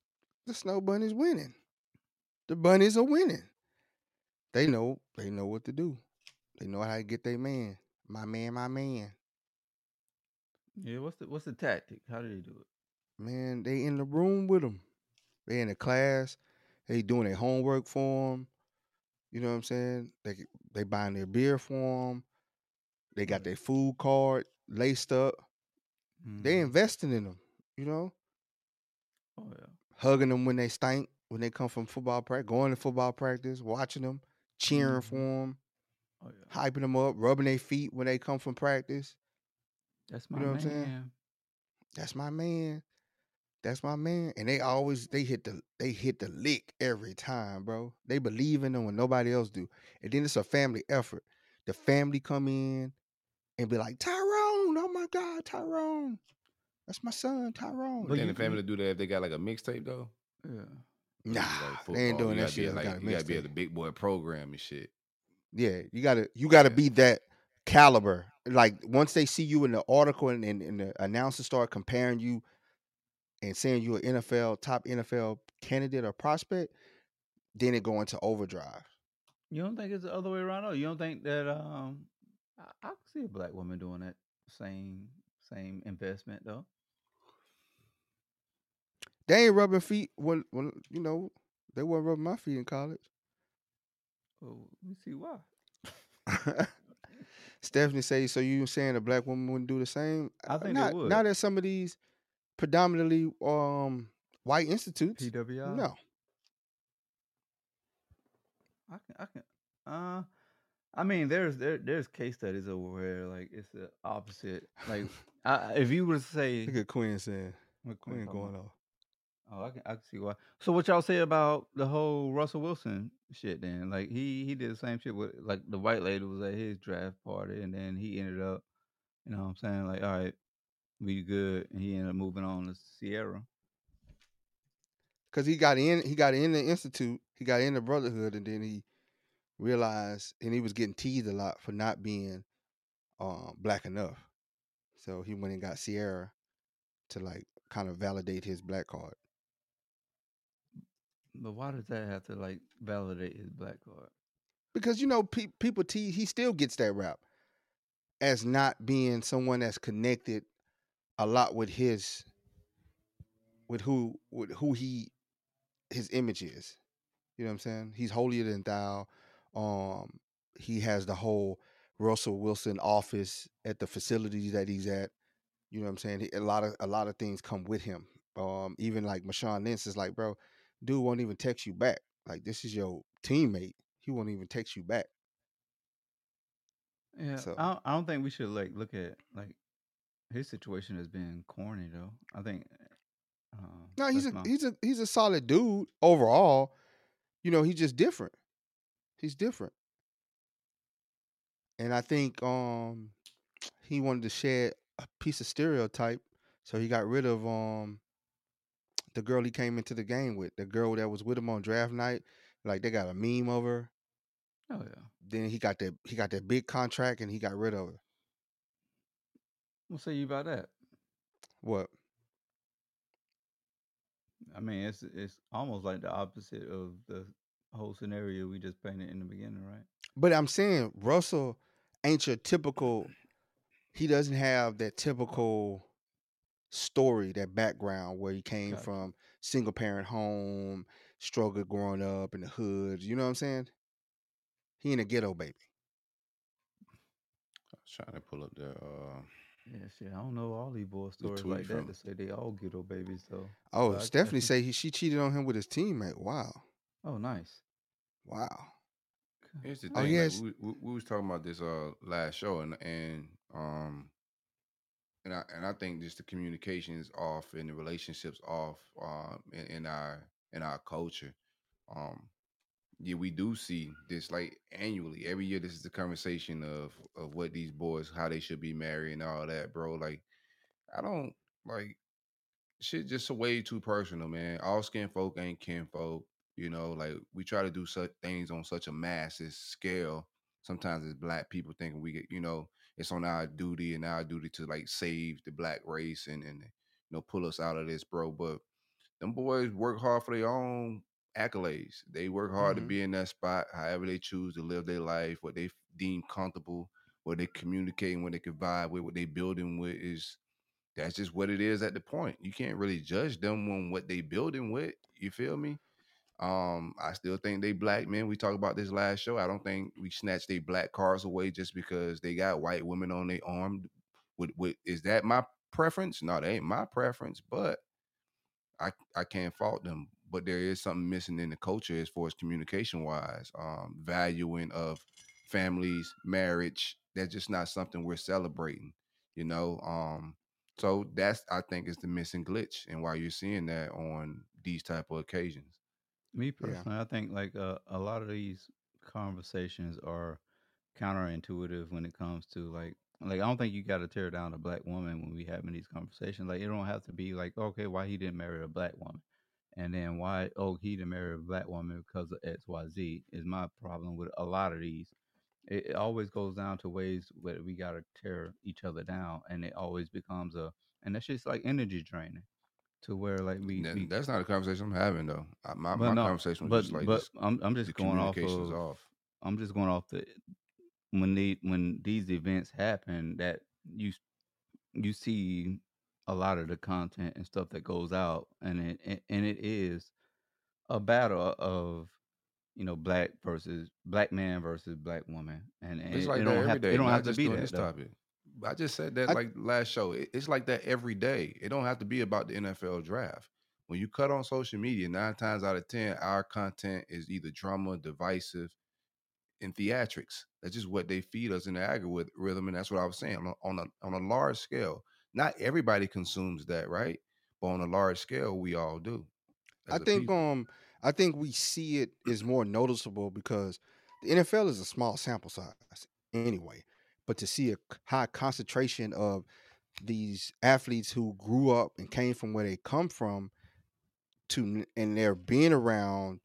the snow bunnies winning. The bunnies are winning. They know they know what to do. They know how to get their man. My man, my man. Yeah, what's the what's the tactic? How do they do it? Man, they in the room with them. They in the class. They doing their homework for them. You know what I'm saying? They they buying their beer for them. They got their food card laced up. They Mhm. investing in them. You know, Oh yeah. hugging them when they stink, when they come from football practice, going to football practice, watching them, cheering for Mhm. them, Oh yeah. hyping them up, rubbing their feet when they come from practice. That's You my know what I'm saying? man. That's my man. That's my man. And they always they hit the they hit the lick every time, bro. They believe in them when nobody else do. And then it's a family effort. The family come in and be like, Tyrone, oh my God, Tyrone. That's my son, Tyrone. But But then you, the family you do that if they got like a mixtape though. yeah. Or Nah, is it like they ain't football? doing You that gotta be shit at if they got like a you gotta be at mixtape. the big boy program and shit. Yeah, you gotta you gotta Yeah. be that caliber. Like once they see you in the article and, and, and the announcers start comparing you and saying you an N F L top N F L candidate or prospect, then it go into overdrive. You don't think it's the other way around though? You don't think that um I, I could see a black woman doing that same same investment though? They ain't rubbing feet when when you know they weren't rubbing my feet in college. Oh, let me see why. Stephanie say, so you saying a black woman wouldn't do the same? I Uh, think they Not would. not at some of these predominantly um white institutes. P W I. No. I can I can uh I mean there's there there's case studies over where like it's the opposite. Like I, if you were to say Look at Quinn saying. what Quinn Quinn talking going about? off. Oh, I can I can see why. So what y'all say about the whole Russell Wilson shit then? Like he he did the same shit with like the white lady was at his draft party and then he ended up, you know what I'm saying, like, all right, we good, and he ended up moving on to Sierra. Cause he got in he got in the institute, he got in the brotherhood, and then he realized and he was getting teased a lot for not being um black enough. So he went and got Sierra to like kind of validate his black card. But why does that have to like validate his black card? Because you know pe- people tease he still gets that rap as not being someone that's connected a lot with his with who with who he his image is. You know what I'm saying? He's holier than thou. Um, he has the whole Russell Wilson office at the facilities that he's at. You know what I'm saying? He- A lot of a lot of things come with him. Um, even like Marshawn Lynch is like, bro, dude won't even text you back. Like this is your teammate. He won't even text you back. Yeah, So I don't, I don't think we should like look at like his situation as being corny though. I think uh, no, he's that's a my he's a he's a solid dude overall. You know, he's just different. He's different. And I think um he wanted to shed a piece of stereotype, so he got rid of um the girl he came into the game with, the girl that was with him on draft night. Like they got a meme of her. oh yeah. Then he got that he got that big contract and he got rid of her. What say you about that? What? I mean, it's it's almost like the opposite of the whole scenario we just painted in the beginning, right? But I'm saying Russell ain't your typical. He doesn't have that typical story, that background where he came Gotcha. from single parent home, struggled growing up in the hood. You know what I'm saying? He ain't a ghetto baby. I was trying to pull up the uh Yeah, shit. I don't know all these boy the stories tweet like that from to say they all ghetto babies though. Oh, But I, I Stephanie can. say he she cheated on him with his teammate. Wow. Oh, nice. Wow. here's the Oh thing, like yes. we, we we was talking about this uh last show and and um and I and I think just the communication is off and the relationships off um in, in our in our culture. Um yeah, we do see this like annually. Every year this is the conversation of of what these boys, how they should be married and all that, bro. Like I don't like shit just way too personal, man. All skin folk ain't kinfolk. You know, like we try to do such things on such a massive scale. Sometimes as black people thinking we get, you know, it's on our duty and our duty to like save the black race and and you know pull us out of this, bro. But them boys work hard for their own accolades. They work hard to Mm-hmm. be in that spot, however they choose to live their life, what they f- deem comfortable, what they communicating, what they can vibe with, what they building with is that's just what it is at the point. You can't really judge them on what they building with. You feel me? Um, I still think they black men. We talked about this last show. I don't think we snatch their black cars away just because they got white women on their arm. With, with is that my preference? No, that ain't my preference. But I I can't fault them. But there is something missing in the culture as far as communication wise, um, valuing of families, marriage. That's just not something we're celebrating. You know, um, so that's I think is the missing glitch, and why you're seeing that on these type of occasions. Me Yeah. personally, I think like uh, a lot of these conversations are counterintuitive when it comes to like like I don't think you got to tear down a black woman when we having these conversations. Like it don't have to be like okay, why he didn't marry a black woman, and then why oh he didn't marry a black woman because of X Y Z is my problem with a lot of these. It, it always goes down to ways where we got to tear each other down, and it always becomes a and that's just like energy draining to where like we Then we that's not a conversation I'm having though. I, my but my no conversation was but just like but just I'm I'm the just going off communication's of off. I'm just going off the when they when these events happen that you you see a lot of the content and stuff that goes out and it and and it is a battle of you know black versus black man versus black woman and, and It's it, like it that don't every have to, it day, don't not have to just be doing that this though. topic. I just said that I like last show. It- It's like that every day. It don't have to be about the N F L draft. When you cut on social media, nine times out of ten, our content is either drama, divisive, and theatrics. That's just what they feed us in the algorithm, and that's what I was saying on a, on a on a large scale. Not everybody consumes that, right? But on a large scale, we all do I as a think people. um I think we see it is more noticeable because the N F L is a small sample size anyway. But to see a c- high concentration of these athletes who grew up and came from where they come from to n- and they're being around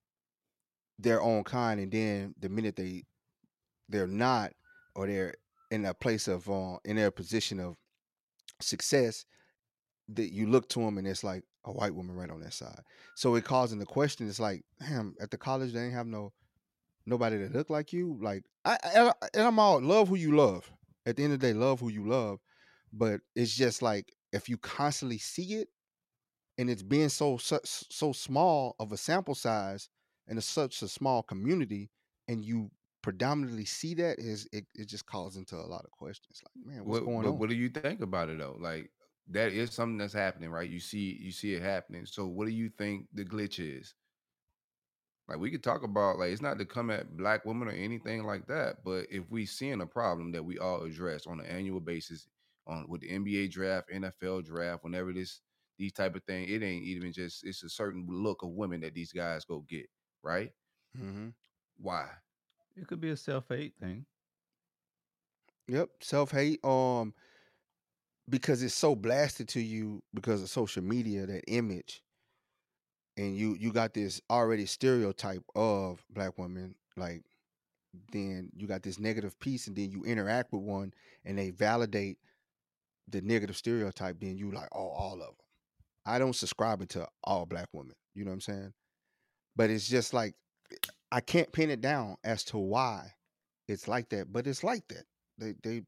their own kind, and then the minute they they're not, or they're in a place of uh, in their position of success, that you look to them and it's like a white woman right on their side. So it causing the question. It's like, damn, at the college they ain't have no nobody that look like you. Like I, I and I'm all love who you love. At the end of the day, love who you love. But it's just like if you constantly see it and it's being so so, so small of a sample size and it's such a small community, and you predominantly see that, is it, it just calls into a lot of questions. Like, man, what's What going but on? what do you think about it though? Like that is something that's happening, right? You see you see it happening. So what do you think the glitch is? Like we could talk about like it's not to come at black women or anything like that, but if we seeing a problem that we all address on an annual basis on with the N B A draft, N F L draft, whenever this these type of thing, it ain't even just it's a certain look of women that these guys go get, right? Hmm. Why? It could be a self-hate thing. Yep, self hate. Um, because it's so blasted to you because of social media, that image, and you you got this already stereotype of black women. Like, then you got this negative piece, and then you interact with one, and they validate the negative stereotype. Then you like, oh, all of them. I don't subscribe it to all black women. You know what I'm saying? But it's just like I can't pin it down as to why it's like that. But it's like that. They they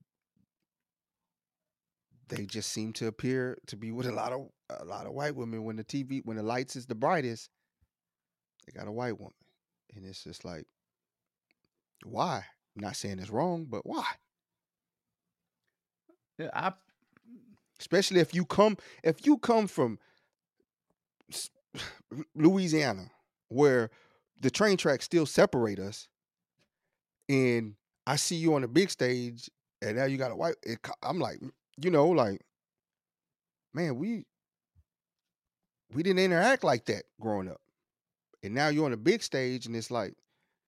they just seem to appear to be with a lot of a lot of white women. When the T V, when the lights is the brightest, they got a white woman, and it's just like, why? I'm not saying it's wrong, but why? Yeah, I Especially if you come if you come from s- Louisiana, where the train tracks still separate us, and I see you on the big stage, and now you got a white. It, co- I'm like, you know, like, man, we we didn't interact like that growing up, and now you're on the big stage, and it's like,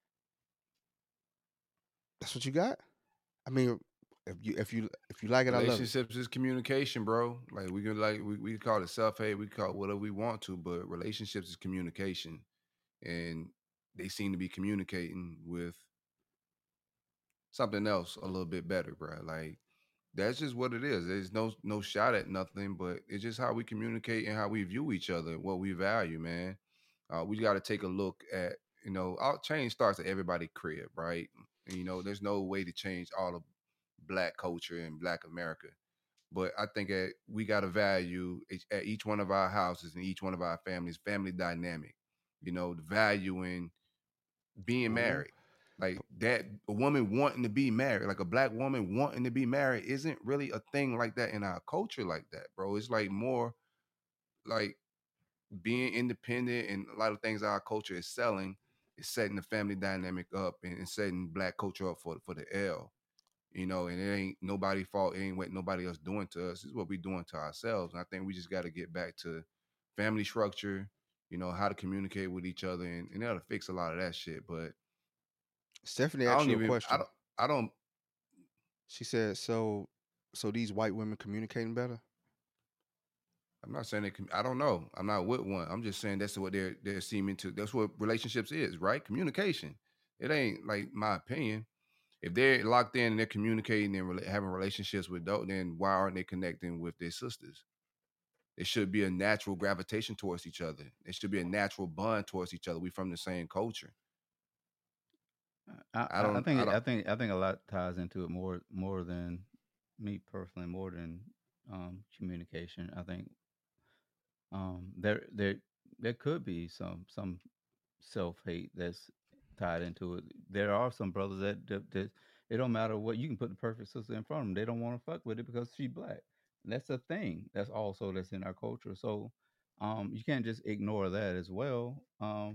that's what you got. I mean, if you if you if you like it, I love it. Relationships is communication, bro. Like we could like we, we call it self hate, we call it whatever we want to, but relationships is communication, and they seem to be communicating with something else a little bit better, bro. Like that's just what it is. There's no no shot at nothing, but it's just how we communicate and how we view each other, what we value, man. Uh, we got to take a look at, you know, all change starts at everybody crib, right? And, you know, there's no way to change all of black culture and black America. But I think that we got to value each- at each one of our houses and each one of our families, family dynamic, you know, the valuing being Mhm. married. Like that, a woman wanting to be married, like a black woman wanting to be married, isn't really a thing like that in our culture, like that, bro. It's like more like being independent, and a lot of things our culture is selling is setting the family dynamic up and, and setting black culture up for for the L. You know, and it ain't nobody fault. It ain't what nobody else doing to us. It's what we doing to ourselves. And I think we just got to get back to family structure. You know, how to communicate with each other, and, and that'll fix a lot of that shit. But Stephanie I asked don't you a even. I question. don't. I don't. She said, "So, so these white women communicating better?" I'm not saying it. Can, I don't know. I'm not with one. I'm just saying that's what they're they're seeming to. That's what relationships is, right? Communication. It ain't like my opinion. If they're locked in and they're communicating and rela- having relationships with dope, then why aren't they connecting with their sisters? It should be a natural gravitation towards each other. It should be a natural bond towards each other. We from the same culture. I, I I I don't. think I it- I don't. think I think a lot ties into it more more than me personally, more than um, communication. I think um, there there there could be some some self hate that's tied into it. There are some brothers that, that, that it don't matter what, you can put the perfect sister in front of them, they don't want to fuck with it because she black. And that's a thing. That's also that's in our culture. So um, you can't just ignore that as well. Um,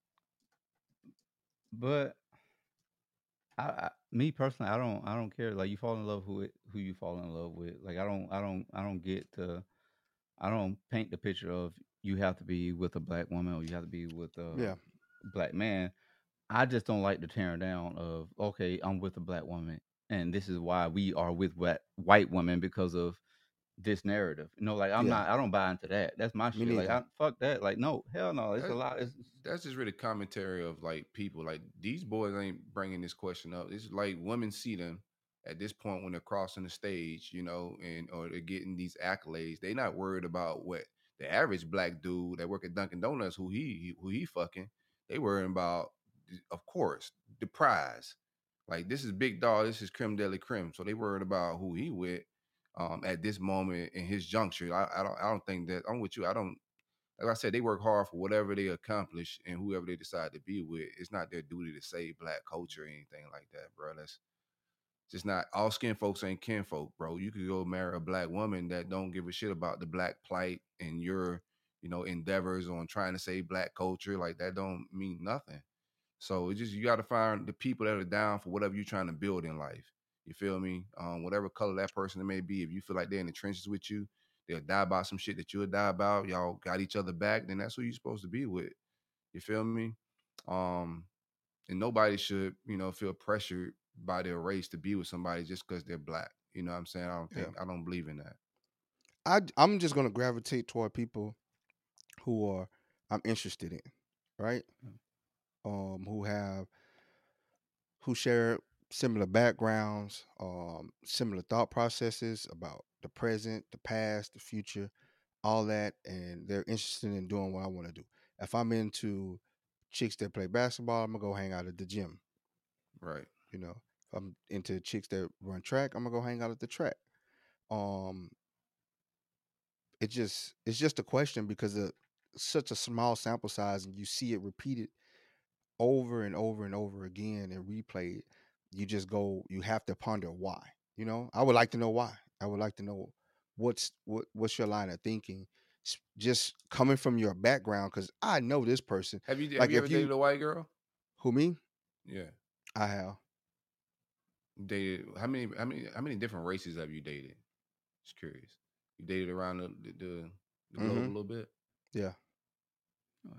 but I, I, me personally, I don't, I don't care. Like you fall in love who it, who you fall in love with. Like I don't, I don't, I don't get to, I don't paint the picture of you have to be with a black woman or you have to be with a Yeah, black man. I just don't like the tearing down of okay, I'm with a black woman, and this is why we are with white white women because of this narrative. You know, like I'm yeah, not, I don't buy into that. That's my me shit. Like neither. I fuck that. Like no, hell no. It's a That, lot. It's, that's just really commentary of like people. Like these boys ain't bringing this question up. It's like women see them at this point when they're crossing the stage, you know, and or they're getting these accolades. They not worried about what the average black dude that work at Dunkin' Donuts, who he who he fucking. They worrying about, of course, the prize. Like this is big dog. This is creme de la creme. So they worried about who he with um, at this moment in his juncture. I, I don't. I don't think that I'm with you. I don't like I said, they work hard for whatever they accomplish and whoever they decide to be with. It's not their duty to save black culture or anything like that, bro. That's just not all skin folks ain't kin folk, bro. You could go marry a black woman that don't give a shit about the black plight and your, you know, endeavors on trying to save black culture. Like that don't mean nothing. So it's just you got to find the people that are down for whatever you're trying to build in life. You feel me? Um, whatever color that person may be, if you feel like they're in the trenches with you, they'll die about some shit that you'll die about. Y'all got each other back, then that's who you're supposed to be with. You feel me? Um, and nobody should, you know, feel pressured by their race to be with somebody just because they're black. You know what I'm saying? I don't Yeah, think I don't believe in that. I I'm just gonna gravitate toward people who are I'm interested in, right? Um, who have who share similar backgrounds, um, similar thought processes about the present, the past, the future, all that, and they're interested in doing what I want to do. If I'm into chicks that play basketball, I'm gonna go hang out at the gym. Right. You know, if I'm into chicks that run track, I'm gonna go hang out at the track. Um, it just it's just a question because of such a small sample size, and you see it repeated over and over and over again and replayed. You just go, you have to ponder why. You know, I would like to know why. I would like to know what's what what's your line of thinking, s- just coming from your background. Because I know this person. Have you have Like you ever if you dated a white girl? who me, Yeah. I have. Dated how many how many how many different races have you dated? Just curious. You dated around the the, the, the globe Mm-hmm. a little bit. Yeah, oh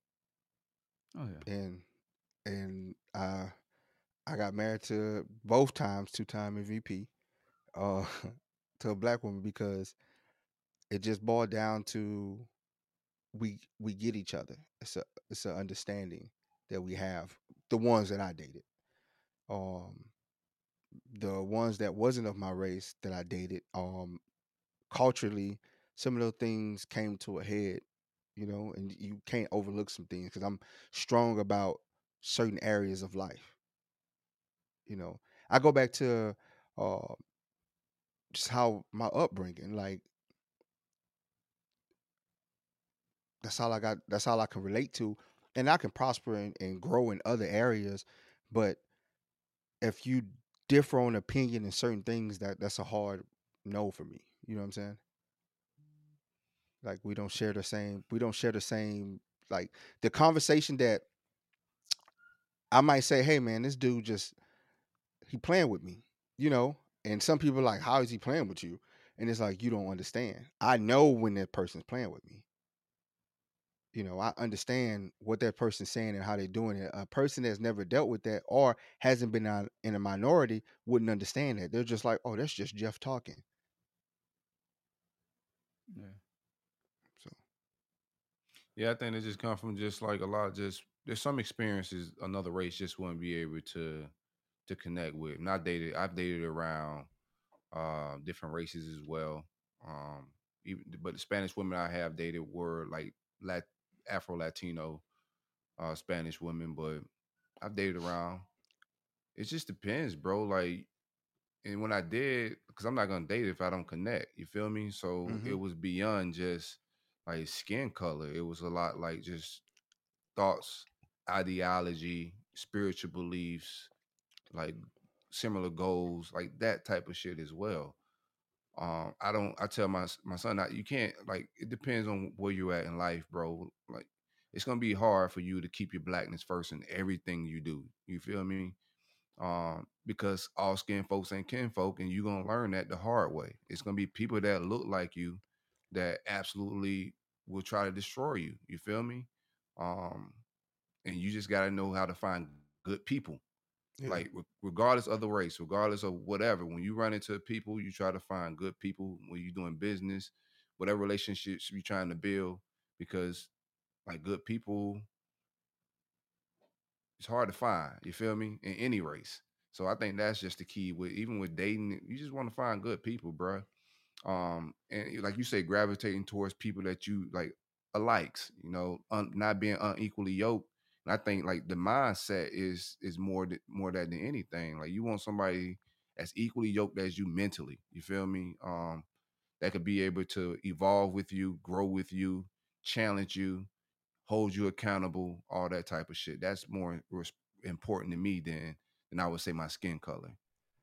oh, yeah. and and I I got married to both times, two time M V P, uh, to a black woman because it just boiled down to we we get each other. It's a it's an understanding that we have. The ones that I dated, um, the ones that wasn't of my race that I dated, um, culturally, some of those things came to a head, you know, and you can't overlook some things because I'm strong about certain areas of life. You know, I go back to uh, just how my upbringing, like that's all I got. That's all I can relate to, and I can prosper and, and grow in other areas. But if you differ on opinion in certain things, that that's a hard no for me. You know what I'm saying? Like we don't share the same. We don't share the same. Like the conversation that I might say, "Hey, man, this dude just he playing with me," you know. And some people are like, "How is he playing with you?" And it's like you don't understand. I know when that person's playing with me. You know, I understand what that person's saying and how they're doing it. A person that's never dealt with that or hasn't been on, in a minority wouldn't understand that. They're just like, "Oh, that's just Jeff talking." Yeah. So Yeah, I think it just come from just like a lot of just there's some experiences another race just wouldn't be able to to connect with. And I dated I've dated around uh different races as well. Um even but the Spanish women I have dated were like Lat Afro Latino uh Spanish women, but I've dated around. It just depends, bro. Like and when I did, because I'm not gonna date if I don't connect. You feel me? So it hmm was beyond just like skin color. It was a lot like just thoughts, ideology, spiritual beliefs, like similar goals, like that type of shit as well. Um, I don't. I tell my my son, I, you can't like. It depends on where you're at in life, bro. Like, it's gonna be hard for you to keep your blackness first in everything you do. You feel me? Um, because all skin folks ain't kinfolk, and you're gonna learn that the hard way. It's gonna be people that look like you that absolutely will try to destroy you. You feel me? Um, and you just got to know how to find good people yeah, like re- regardless of the race, regardless of whatever. When you run into people, you try to find good people when you're doing business, whatever relationships you're trying to build, because like good people, it's hard to find. You feel me? In any race. So I think that's just the key. With even with dating, you just want to find good people, bruh. Um, and like you say, gravitating towards people that you like alikes. You know, un, not being unequally yoked. And I think like the mindset is is more th- more that than anything. Like you want somebody that's equally yoked as you mentally. You feel me? Um, that could be able to evolve with you, grow with you, challenge you, hold you accountable, all that type of shit. That's more res- important to me than than I would say my skin color.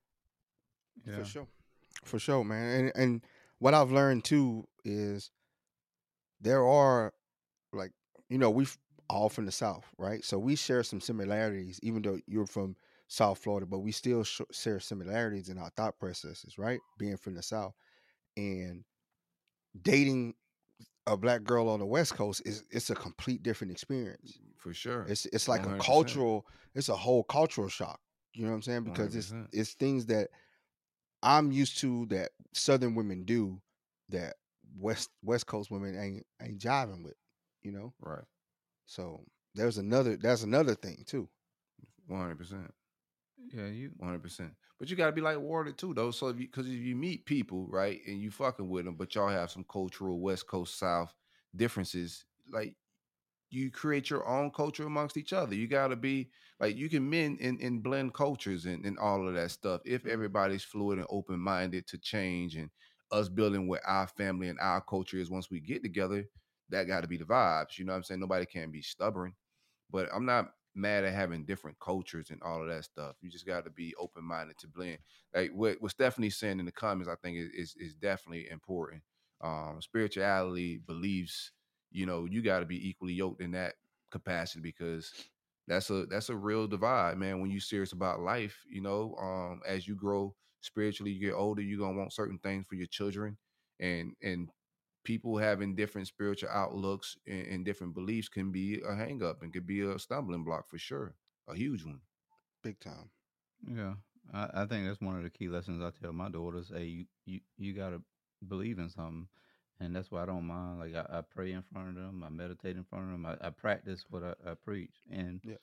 for Yeah. sure, for sure, man. And and what I've learned too is there are like you know we all from the South, right? So we share some similarities, even though you're from South Florida, but we still sh- share similarities in our thought processes, right? Being from the South and dating a black girl on the West Coast is it's a complete different experience. For sure. It's it's like one a hundred percent. cultural, it's a whole cultural shock. You know what I'm saying? Because it's one hundred percent. it's things that I'm used to that Southern women do that West West Coast women ain't ain't jiving with. You know, Right. so there's another that's another thing too. one hundred percent. Yeah. You. one hundred percent. But you got to be like Warded too, though. So if you, because if you meet people, right, and you fucking with them, but y'all have some cultural West Coast South differences, like you create your own culture amongst each other. You got to be like you can mend and, and blend cultures and, and all of that stuff if Mhm. everybody's fluid and open minded to change and us building what our family and our culture is once we get together. That got to be the vibes. You know what I'm saying? Nobody can be stubborn. But I'm not mad at having different cultures and all of that stuff. You just got to be open minded to blend. Like what what Stephanie's saying in the comments, I think is is, is definitely important. Um, spirituality, beliefs, you know, you got to be equally yoked in that capacity because that's a that's a real divide, man. When you serious about life, you know, um, as you grow spiritually, you get older, you're gonna want certain things for your children, and and people having different spiritual outlooks and, and different beliefs can be a hang up and could be a stumbling block for sure, a huge one. Big time. Yeah. I, I think that's one of the key lessons I tell my daughters. Hey, you you you gotta believe in something, and that's why I don't mind. Like I, I pray in front of them. I meditate in front of them. I, I practice what I, I preach, and Yeah.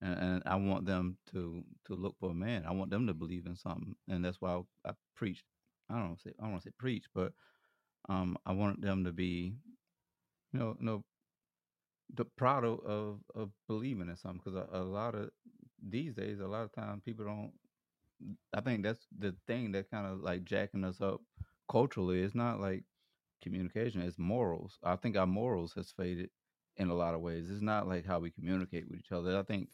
and, and I want them to to look for a man. I want them to believe in something, and that's why I, I preach. I don't say I don't want to say preach, but um, I want them to be, you know, you know, the proud of of, of believing in something. Because a, a lot of these days, a lot of times people don't. I think that's the thing that kind of like jacking us up culturally. It's not like communication; it's morals. I think our morals has faded in a lot of ways. It's not like how we communicate with each other. I think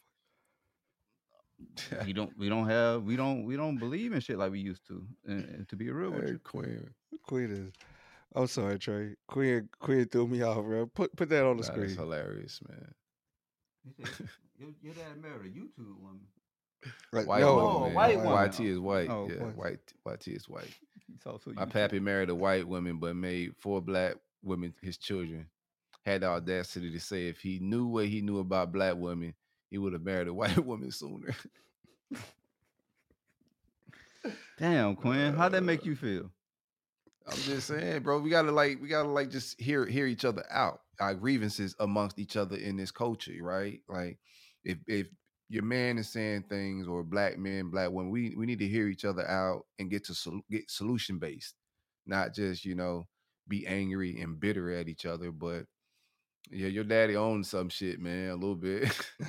we don't we don't have we don't we don't believe in shit like we used to. And, and to be real with Hey, you, Quinn. Queen is. I'm sorry, Trey. Queen, Queen threw me off, bro. Put put that on the That screen. is hilarious, man. your, your dad married a YouTube woman. Like, White no, woman, Oh, man. white Y woman. T is white. Oh, yeah, white. white. Y T is white. He's also My YouTube. pappy married a white woman, but made four black women his children. Had the audacity to say if he knew what he knew about black women, he would have married a white woman sooner. Damn, Quinn, how'd that make you feel? I'm just saying, bro. We gotta like, we gotta like, just hear hear each other out. Our grievances amongst each other in this culture, right? Like, if if your man is saying things, or black men, black women, we we need to hear each other out and get to sol- get solution based, not just you know be angry and bitter at each other. But yeah, your daddy owns some shit, man, a little bit.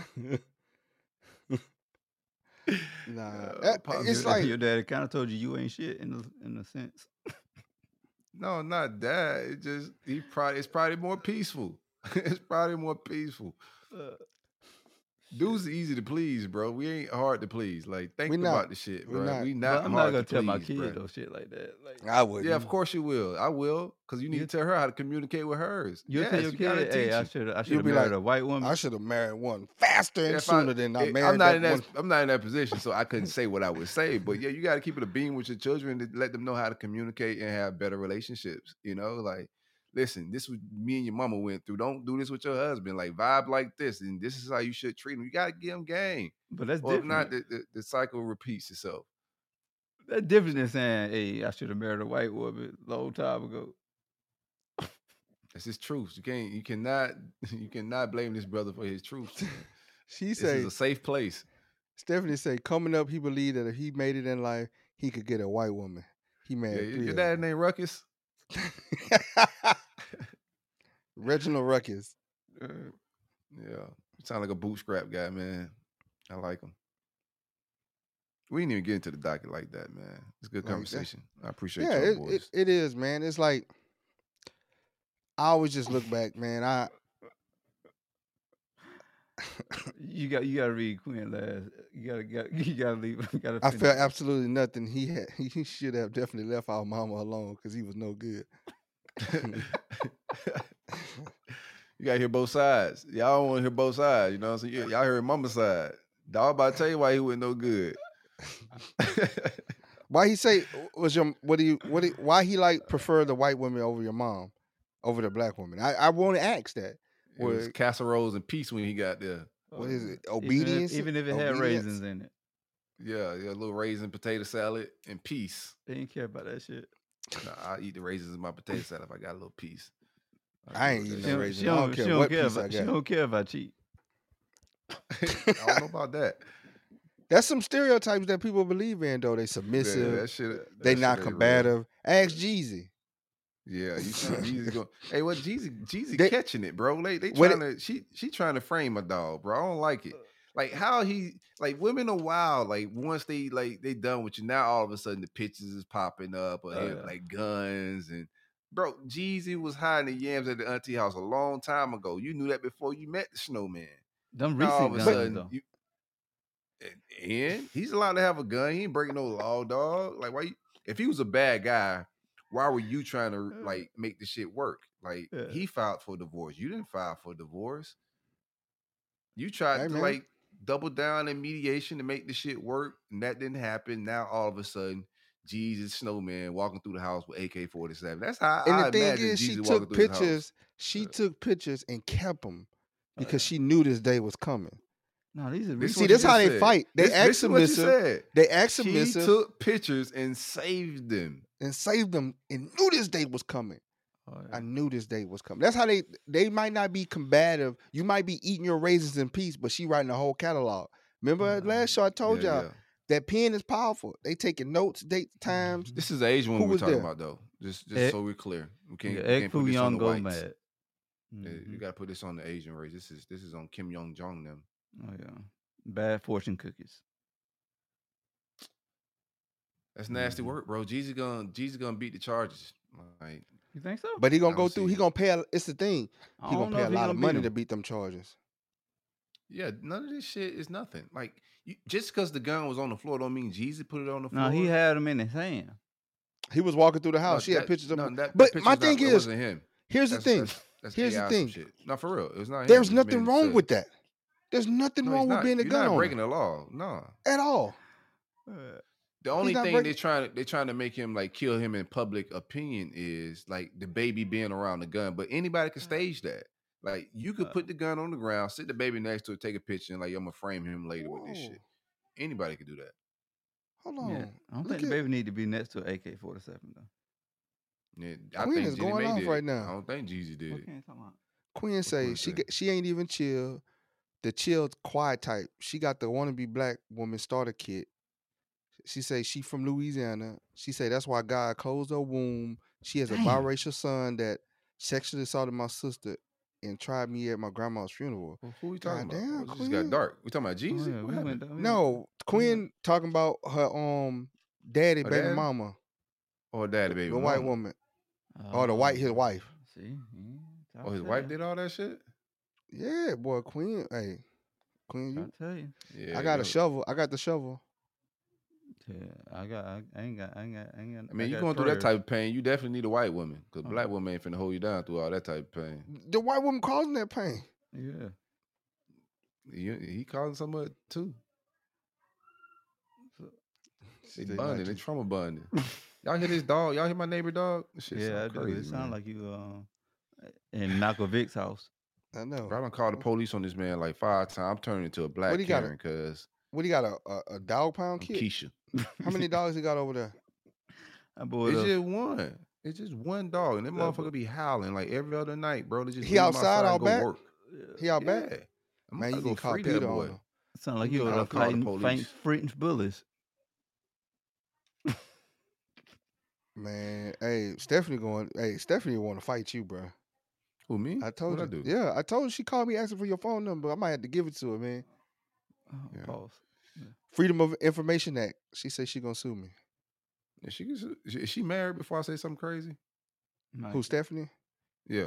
nah. Uh, That- Pops, it's your, like your daddy kind of told you you ain't shit in a, in a sense. no, not that. It just he probably it's probably more peaceful. It's probably more peaceful. Uh, Dudes are easy to please, bro. We ain't hard to please. Like, think We about not. the shit, We bro. not. We but not I'm not hard gonna to tell my please, kid bro. or shit like that. Like, I would. Yeah, of course you will. I will, because you need You- to tell her how to communicate with hers. you Yes, tell your you gotta kid, hey, I teach should I should You'll have be married like, a white woman. I should have married one faster and her. If I- sooner than I it- married I'm not that in that. one. I'm not in that position, so I couldn't say what I would say. But yeah, you got to keep it a beam with your children to let them know how to communicate and have better relationships. You know, like, listen, this was me and your mama went through. Don't do this with your husband. Like, vibe like this, and this is how you should treat him. You got to give him game. But that's Or if different. not, the, the, the cycle repeats itself. That's different than saying, hey, I should have married a white woman a long time ago. That's his truth. You can't. You cannot. You cannot blame this brother for his truth. She This say, is a safe place. Stephanie say, coming up, he believed that if he made it in life, he could get a white woman. He Yeah, married your three your of dad named Ruckus. them. Reginald Ruckus. Uh, yeah, you sound like a bootstrap guy, man. I like him. We didn't even get into the docket like that, man. It's a good Like that. conversation. I appreciate Yeah, y'all it, boys. it, it is, man. It's like I always just look back, man. I You got you gotta read Quinn last. You gotta got you gotta leave. You gotta I finish. felt absolutely nothing. He had he should have definitely left our mama alone because he was no good. You gotta hear both sides. Y'all don't want to hear both sides. You know what I'm saying? Y- Y'all heard mama's side. Dog about to tell you why he wasn't no good. Why he say was your what do you what do, why he like prefer the white woman over your mom over the black woman? I, I want to ask that. It was Well, casseroles and peace when he got there. What is it? Even if- Obedience? Even if, it had Obedience? raisins in it, Yeah, yeah, a little raisin potato salad and peace. they didn't care about that shit. Nah, I eat the raisins in my potato salad if I got a little piece. I ain't do eating that She no don't, raisins. she I don't don't, care she don't what care piece if I I, she got. don't care if I cheat. shit. I don't know about that. That's some stereotypes that people believe in, though. They Yeah, submissive. that shit. that they shit not ain't real. combative. Ask Jeezy. Yeah, you see Jeezy go. Hey, what Jeezy? Jeezy They- catching it, bro. They they What trying to. She she trying to frame a dog, bro. I don't like it. Like how he like women are wild. Like once they like they done with you, now all of a sudden the pictures is popping up or Oh, him, yeah. like guns and. Bro, Jeezy was hiding the yams at the auntie house a long time ago. You knew that before you met the snowman. Them Now all recent of a guns sudden, though. you, and, and he's allowed to have a gun. He ain't breaking no law, dog. Like why? You, if he was a bad guy, why were you trying to like make the shit work? Like Yeah. he filed for divorce. You didn't file for divorce. You tried Hey, to man. like double down in mediation to make the shit work, and that didn't happen. Now all of a sudden, Jesus Snowman walking through the house with A K forty-seven. That's how And I the thing imagine is, she Jesus took walking through his house. pictures. She Yeah. took pictures and kept them Oh, because yeah. she knew this day was coming. No, these are This recent. See, what this you how just they said. fight. They This- act this is what you submissive. said. They act She submissive took pictures and saved them. and saved them and knew this day was coming. Oh, I yeah. knew this day was coming. That's how they they might not be combative. You might be eating your raisins in peace, but she writing the whole catalog. Remember Yeah. last show I told Yeah, y'all yeah. that pen is powerful. They taking notes, date, times. This is the Asian Who one we're was talking there? about though. Just just Egg, so we're clear. We yeah, can't we Egg can't put Foo this on Young the go whites. mad. Yeah, hmm you gotta put this on the Asian race. This is this is on Kim Young Jong them. Oh yeah, bad fortune cookies. That's nasty hmm work, bro. Jeezy gonna Jeezy gonna beat the charges. Like You think so? But he I gonna go don't through. see He it. gonna pay. A, it's the thing. I He gonna don't know pay a if he lot gonna of beat money him. to beat them charges. Yeah, none of this shit is nothing. Like you, just because the gun was on the floor, don't mean Jeezy put it on the No, floor. he had him in his hand. He was walking through the No, house. She had that pictures of no him. that, that But picture my was not. thing It is, wasn't him. here's the That's thing. that's that's Here's A I the some thing. shit. No, for real, it was not There's him. This nothing man wrong said. with that. There's nothing No, he's wrong with not. being a You're gun not owner breaking the law. No. at all. Uh, The He's only not thing breaking. they trying to they trying to make him like kill him in public opinion is like the baby being around the gun. But anybody can stage that. Like you could uh, put the gun on the ground, sit the baby next to it, take a picture, and like I'm gonna frame him later with this Whoa. shit. Anybody could do that. Hold yeah, on. I don't Look think the at baby need to be next to an A K forty-seven though. Yeah, I Queen think is Jenny going May off did right it. I now. don't think Jeezy did What it. can you talk about? Queen What say Queen she say? get, she ain't even chill. The chill quiet type. She got the wannabe black woman starter kit. She say she from Louisiana. She say that's why God closed her womb. She has a Damn. biracial son that sexually assaulted my sister and tried me at my grandma's funeral. Well, who we talking God about? damn, Oh, this just got Queen. dark. We talking about Oh Jeezy? yeah, What we happened? went. down- We went. No, We went. Queen talking about her um daddy, Her baby daddy? mama, Or daddy, the, baby the white mama? woman, or the white his Oh, wife. see, yeah, Oh, try his to wife tell did all that shit? Yeah, boy, Queen. Hey, Queen, you. Try you. to tell you. Yeah, I got a yo. shovel. I got the shovel. Yeah, I got. I, I ain't got. I ain't got. I ain't got. I I mean, you got going through that prayers. type of pain, you definitely need a white woman. Because Oh, black woman ain't finna hold you down through all that type of pain. The white woman causing that pain. yeah. He, he causing some of it too. So, They They not bonding, they just. trauma bonding. Y'all hear this dog? Y'all hear my neighbor dog? This shit yeah, I sound do. crazy, It sound man. like you um in Malcolm house. I know. Bro, I done called the police on this man like five times. I'm turning into a black What he got? A, Karen because what he got? A, a, a dog pound I'm kid? Keisha. How many dogs he got over there? I boy It's up. just one. It's just one dog. And that That motherfucker boy. be howling like every other night, bro. They just He leave him outside outside out and go back? work. He out Yeah. back? I'm Man, you about to go need to call free that Peter boy. on him. Sound like You you need over to there call the fighting, fighting police. French bullies. Man, hey, Stephanie going. Hey, Stephanie want to fight you, bro. Who, me? I told What'd you. I do? Yeah, I told you. She called me asking for your phone number. I might have to give it to her, man. Oh, Yeah. pause. Yeah. Freedom of Information Act. She said she gonna sue me. Is she, is she- is she married before I say something crazy? Who, Nice. Stephanie? Yeah.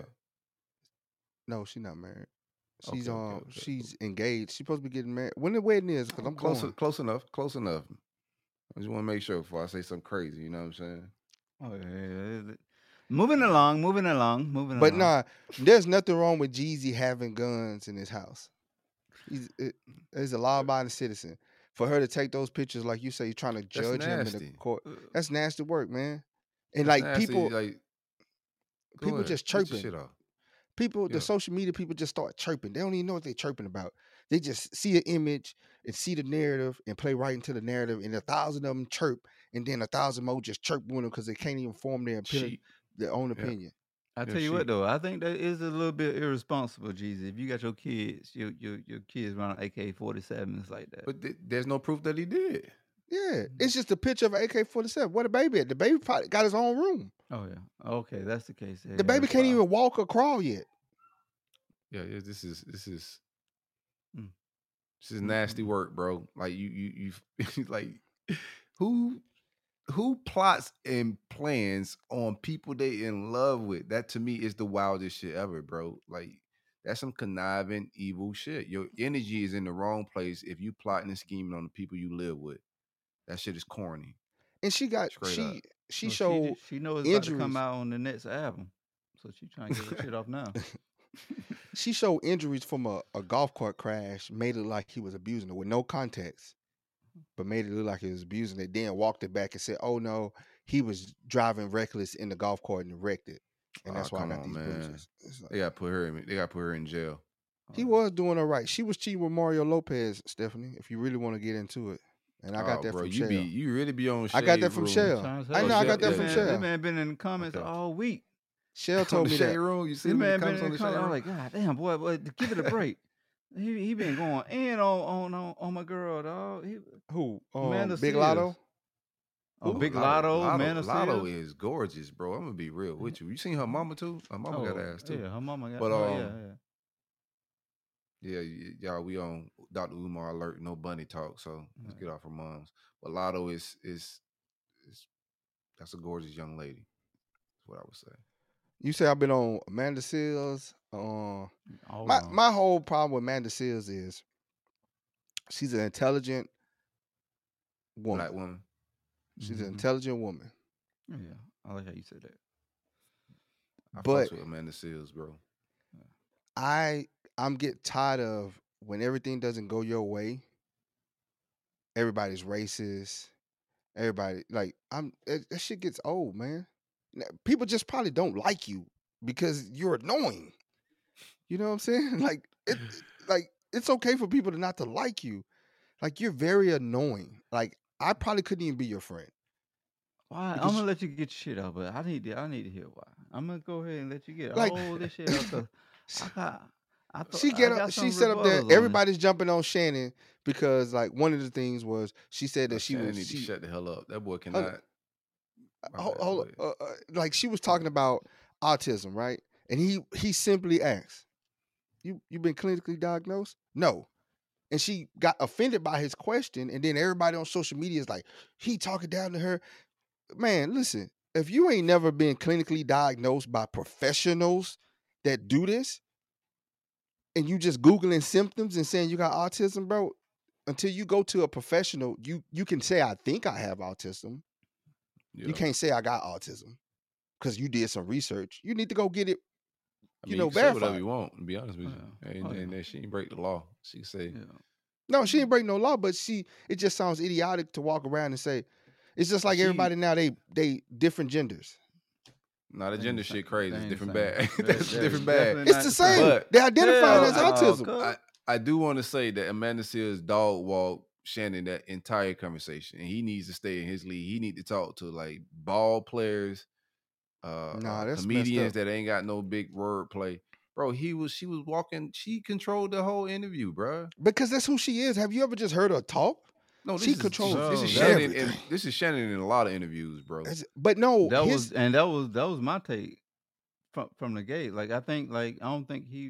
No, she's not married. She's Okay, okay, um, okay. she's engaged. She's supposed to be getting married. When the wedding is? Because Oh, I'm close, going. close enough. Close enough. I just want to make sure before I say something crazy. You know what I'm saying? Oh, yeah, yeah, yeah. Moving along, moving along, moving But along. nah, there's nothing wrong with Jeezy having guns in his house. He's it, he's a law-abiding citizen. For her to take those pictures, like you say, you're trying to That's judge him in the nasty. court. Uh, That's nasty work, man. And That's like nasty. people, Like, go people ahead. just Get your chirping. shit off. People, Yeah. the social media people just start chirping. They don't even know what they're chirping about. They just see an image and see the narrative and play right into the narrative, and a thousand of them chirp, and then a thousand more just chirp with them because they can't even form their opinion, Sheep. their own Yeah. opinion. I Yeah, tell you what sheep. though, I think that is a little bit irresponsible, Jeezy. If you got your kids, your your your kids running A K forty-sevens like that. But th- there's no proof that he did. Yeah, it's just a picture of an A K forty-seven. Where the baby at? The baby probably got his own room. Oh yeah, okay, that's the case. Yeah, The baby that's can't wild. even walk or crawl yet. Yeah, yeah. This is this is Mm. this is nasty Mm-mm. work, bro. Like you you you like who who plots and plans on people they in love with? That to me is the wildest shit ever, bro. Like that's some conniving, evil shit. Your energy is in the wrong place if you plotting and scheming on the people you live with. That shit is corny. And she got Straight up. she she Well, she showed just, she knows it's about to injuries. come out on the next album, so she trying to get her shit off now. She showed injuries from a, a golf cart crash, made it look like he was abusing her with no context, but made it look like he was abusing it. Then walked it back and said, "Oh no, he was driving reckless in the golf cart and wrecked it, and Oh, that's why I come got on, these man. bruises." It's like, They gotta put her in they gotta put her in jail. he Oh, was doing all right. She was cheating with Mario Lopez, Stephanie. If you really want to get into it, and I got Oh, that bro, from you be Shell. you really be on I got Shade that from Room. Shell. trying to I tell know I you, got that this from man, Shell. this man been in the comments Okay. all week. Shell On told the me shade that. room, you see This him in the man been comments in on the the shade color. I'm room. like, God damn, boy, boy, give it a break. He he been going in on on on, on my girl, dog. He, Who? Amanda Um, Big Sears. Lotto. Oh, Ooh, Big Lotto, Lotto, Lotto, Amanda Lotto Sears. is gorgeous, bro. I'm gonna be real with you. You seen her mama too? Her mama got Oh, ass too. yeah, her mama got. But Oh, yeah, um, yeah. yeah, y- y'all, we on Doctor Umar alert. No bunny talk. So let's Right. get off her moms. But Lotto is is is that's a gorgeous young lady. That's what I would say. You say I've been on Amanda Seals. Uh, All my wrong. my whole problem with Amanda Seals is she's an intelligent woman. Black woman. She's an Mhm. intelligent woman. Yeah, I like how you said that. I But fucks with Amanda Seals, bro. I I'm get tired of when everything doesn't go your way. Everybody's racist. Everybody like I'm that, that shit gets old, man. Now, people just probably don't like you because you're annoying. You know what I'm saying? Like it like it's okay for people to not to like you. Like you're very annoying. Like I probably couldn't even be your friend. Why? I'm Because gonna let you get your shit out, but I need to. I need to hear why. I'm gonna go ahead and let you get like all this shit out because I got. I thought she I get up, got she some set up there. rebuttals on this. Everybody's jumping on Shannon because like one of the things was she said Uh, that she Shannon was need to she shut the hell up. That boy hold, cannot. My hold, bad, hold go up, ahead. uh, uh, like she was talking about autism, right? And he he simply asked, "You you been clinically diagnosed?" No. And she got offended by his question, and then everybody on social media is like, "He talking down to her." Man, listen, if you ain't never been clinically diagnosed by professionals that do this, and you just Googling symptoms and saying you got autism, bro, until you go to a professional, you you can say, I think I have autism. Yeah. You can't say I got autism because you did some research. You need to go get it, I you mean, know, you can say whatever verified. you want, to be honest with Oh, you. yeah. And, Oh, yeah. and that she didn't break the law. She can say, Yeah. No, she didn't break no law, but she it just sounds idiotic to walk around and say, it's just like She- everybody now, they they different genders. nah, the They gender ain't the shit same- crazy. they It's ain't the different same. bag. They- That's they different bag. definitely It's not the same. But- They identifying Hell as no, autism. cuz. I, I do want to say that Amanda Seals dog walked Shannon that entire conversation, and he needs to stay in his league. He need to talk to like ball players, uh, Nah, uh that's messed comedians up. that ain't got no big word play. Bro, he was she was walking. She controlled the whole interview, bro. Because that's who she is. Have you ever just heard her talk? No, this She is controls this is No, Shannon. everything. And this is Shannon in a lot of interviews, bro. That's- But no, That his was and that was that was my take from from the gate. Like I think like I don't think he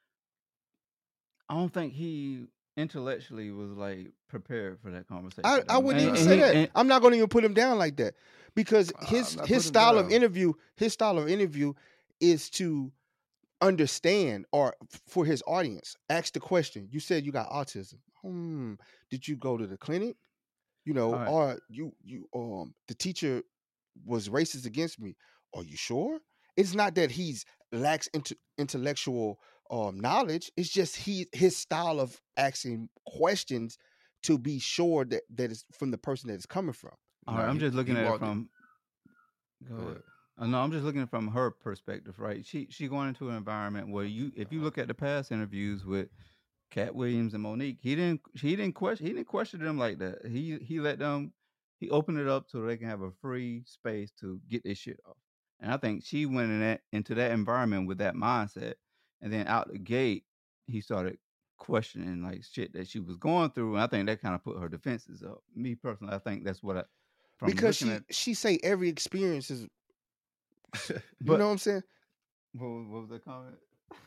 I don't think he intellectually was like prepared for that conversation. I, I wouldn't And- even and say he- that. and- I'm not going to even put him down like that because I'm his not his putting him style of down. interview, his style of interview is to understand or f- for his audience, ask the question. You said you got autism. Hmm. Did you go to the clinic? You know, All right. or you you um the teacher was racist against me. Are you sure? It's not that he's lacks inte- intellectual um knowledge. It's just he his style of asking questions to be sure that that is from the person that it's coming from. All Nah, right, I'm he- just looking he at it walked from. Go Go ahead. ahead. Uh, no, I'm just looking from her perspective, right? She she going into an environment where you, if you look at the past interviews with Cat Williams and Monique, he didn't he didn't question he didn't question them like that. He he let them he opened it up so they can have a free space to get this shit off. And I think she went in that into that environment with that mindset, and then out the gate he started questioning like shit that she was going through, and I think that kind of put her defenses up. Me personally, I think that's what I from Because looking she at. she say every experience is you But- know what I'm saying? What was, what was the comment?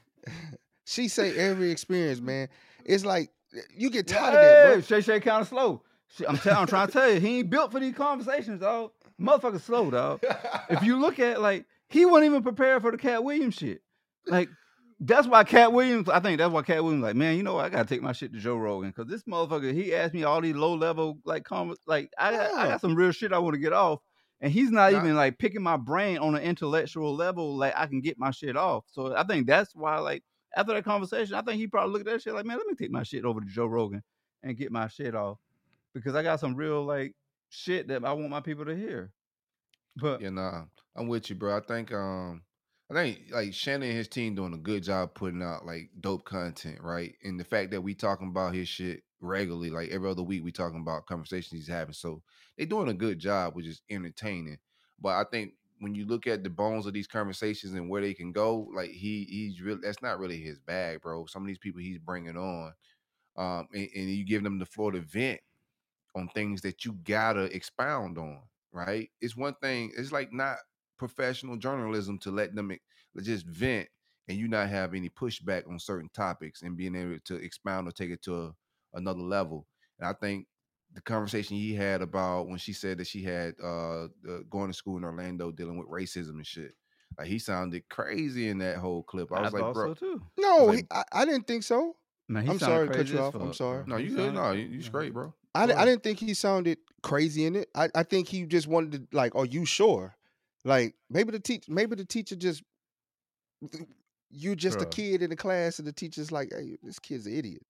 She say every experience, man. It's like you get tired of that, bro. Hey, Shay Shay kind of slow. Shit, I'm, tell, I'm trying to tell you, he ain't built for these conversations, dog. Motherfucker slow, dog. If you look at like, he wasn't even prepared for the Cat Williams shit. Like, that's why Cat Williams, I think that's why Cat Williams like, man, you know what? I gotta take my shit to Joe Rogan. Cause this motherfucker, he asked me all these low level, like, com- like I, got, I Yeah. got some real shit I want to get off. And he's not Nah. even like picking my brain on an intellectual level, like I can get my shit off. So I think that's why, like, after that conversation, I think he probably looked at that shit like, man, let me take my shit over to Joe Rogan and get my shit off. Because I got some real like shit that I want my people to hear. But Yeah, nah, I'm with you, bro. I think um I think like Shannon and his team doing a good job putting out like dope content, right? And the fact that we talking about his shit regularly, like every other week we talking about conversations he's having. So they doing a good job, which is entertaining. But I think when you look at the bones of these conversations and where they can go, like he he's really that's not really his bag, bro. Some of these people he's bringing on, um, and, and you give them the floor to vent on things that you gotta expound on, right? It's one thing. It's like not professional journalism to let them ex- just vent and you not have any pushback on certain topics and being able to expound or take it to a, another level. And I think the conversation he had about when she said that she had uh, uh going to school in Orlando dealing with racism and shit, like he sounded crazy in that whole clip. I I was like, thought bro, so too. I was No, like, he, I, I didn't think so. Man, he I'm sounded sorry to cut crazy you as off. I'm fuck, sorry. bro. no, He you good, sounded no, crazy. you, you No. straight, bro. I, Go di- I ahead. didn't think he sounded crazy in it. I, I think he just wanted to like, are you sure? Like maybe the teach maybe the teacher just you just a Bruh. kid in the class and the teacher's like, hey, this kid's an idiot.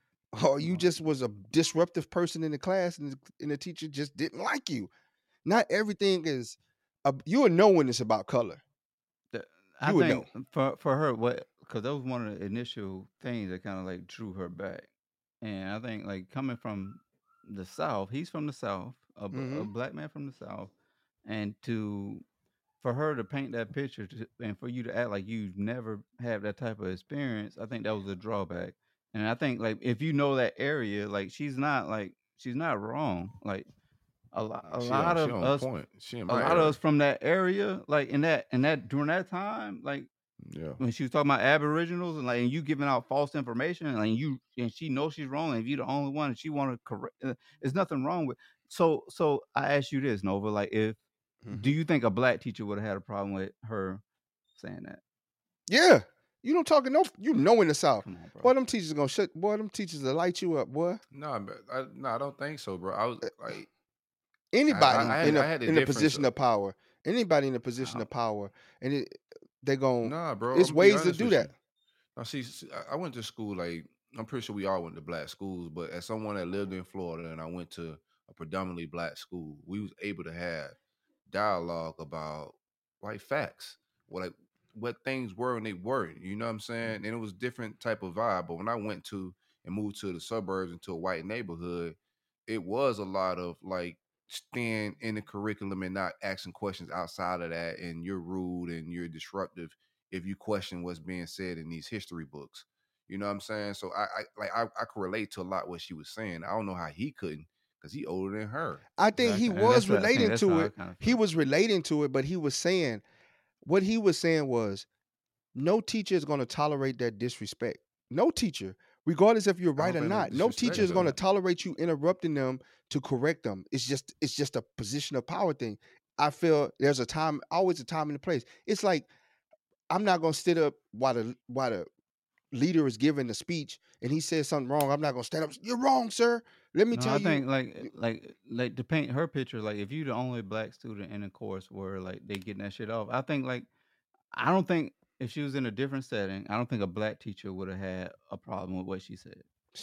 Or you No. just was a disruptive person in the class and the, and the teacher just didn't like you. Not everything is uh, you will know when it's about color. The- I You would know. think for for her, what because that was one of the initial things that kind of like drew her back, and I think like coming from the South, he's from the South, a, b- a hmm black man from the South, and to for her to paint that picture to, and for you to act like you never had that type of experience, I think that was a drawback. And I think like if you know that area, like she's not like she's not wrong. Like a lot, a She on lot she of on us, point. She in a my lot of area. us from that area, like in that in that during that time, like Yeah. when she was talking about aboriginals and like and you giving out false information and like you and she knows she's wrong and if you're the only one and she want to correct, uh, there's nothing wrong with. So so I ask you this, Nova, like if do hmm you think a black teacher would have had a problem with her saying that? Yeah. You don't talking no you know in the South. Come on, bro. Boy, them teachers gonna shut boy, them teachers will light you up, boy. No, but I, no, I don't think so, bro. I was like, I, Anybody I, don't I in had, think. I a had the in a difference. position Of, of power, anybody in a position I, of power, and it, they gon' nah, bro. I'm it's gonna be ways to honest do with you. that. Now, see, see, I I went to school. Like, I'm pretty sure we all went to black schools, but as someone that lived in Florida and I went to a predominantly black school, we was able to have dialogue about like facts, what like what things were and they weren't. You know what I'm saying? And it was different type of vibe. But when I went to and moved to the suburbs into a white neighborhood, it was a lot of like staying in the curriculum and not asking questions outside of that. And you're rude and you're disruptive if you question what's being said in these history books. You know what I'm saying? So I, I like I, I could relate to a lot what she was saying. I don't know how he couldn't because he older than her. I think he exactly, and was that's what I think. relating That's to how I it. kind of He felt. was relating to it, but he was saying what he was saying was no teacher is gonna tolerate that disrespect. No teacher, regardless if you're I right don't or think no not, no teacher disrespect is gonna though. tolerate you interrupting them to correct them. It's just it's just a position of power thing. I feel there's a time, always a time and a place. It's like I'm not gonna sit up while the while the leader is giving the speech and he says something wrong. I'm not gonna stand up. You're wrong, sir. Let me No, tell I you. think like like like to paint her picture, like if you the only black student in the course where like they getting that shit off, I think like I don't think if she was in a different setting, I don't think a black teacher would have had a problem with what she said.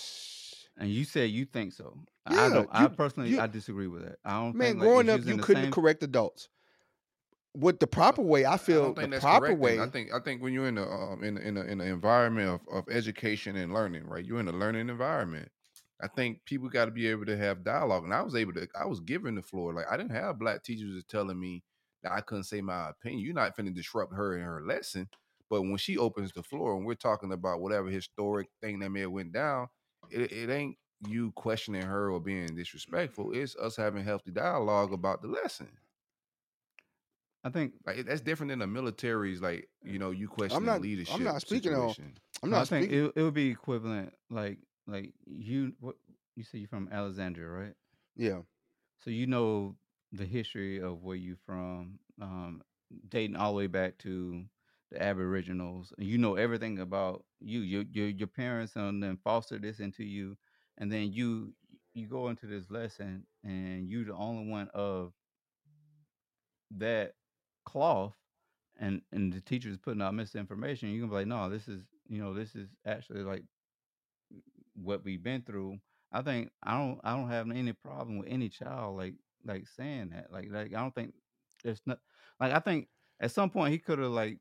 And you said you think so. I Yeah, don't. I you personally, you I disagree with that. I don't man, think like if growing she up, was you in the couldn't same. correct adults. With the Uh, proper way, I I feel don't the think that's proper correcting. I way. think I think when you're in a um, in a- in a, in an environment of, of education and learning, right? You're in a learning environment. I think people got to be able to have dialogue, and I was able to. I was given the floor. Like I didn't have black teachers just telling me that I couldn't say my opinion. You're not finna disrupt her in her lesson. But when she opens the floor and we're talking about whatever historic thing that may have went down, it, it ain't you questioning her or being disrespectful. It's us having healthy dialogue about the lesson. I think. Like that's different than the military's like, you know, you I'm questioning not. I'm leadership not speaking on. situation. I'm No, I not think speaking. it it would be equivalent. Like like you what you say you're from Alexandria, right? Yeah. So you know the history of where you from, um, dating all the way back to the Aboriginals. And you know everything about you. Your your your parents and then foster this into you, and then you you go into this lesson, and you the only one of that cloth, and and the teacher's putting out misinformation. You can be like, no, this is you know this is actually like what we've been through. I think I don't I don't have any problem with any child like like saying that. Like like I don't think there's not like I think at some point he could have like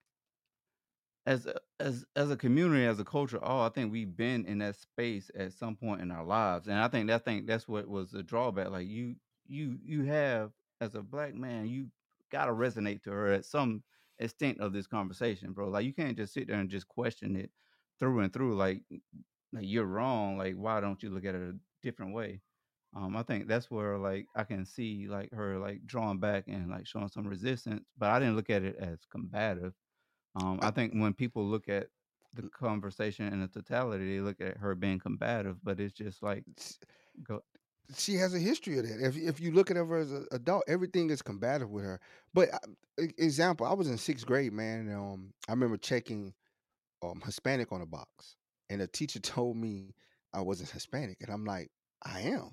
as a, as as a community, as a culture, oh, I think we've been in that space at some point in our lives. And I think that think that's what was the drawback. Like you you you have as a black man, you gotta resonate to her at some extent of this conversation, bro. Like you can't just sit there and just question it through and through. Like, like you're wrong. Like why don't you look at it a different way? Um, I think that's where like I can see like her like drawing back and like showing some resistance, but I didn't look at it as combative. Um, I, I think when people look at the conversation in the totality, they look at her being combative, but it's just like s- go. she has a history of that. If if you look at her as an adult, everything is combative with her. But I- e- example, I was in sixth grade, man. And, um, I remember checking um Hispanic on a box, and the teacher told me I wasn't Hispanic, and I'm like, I am.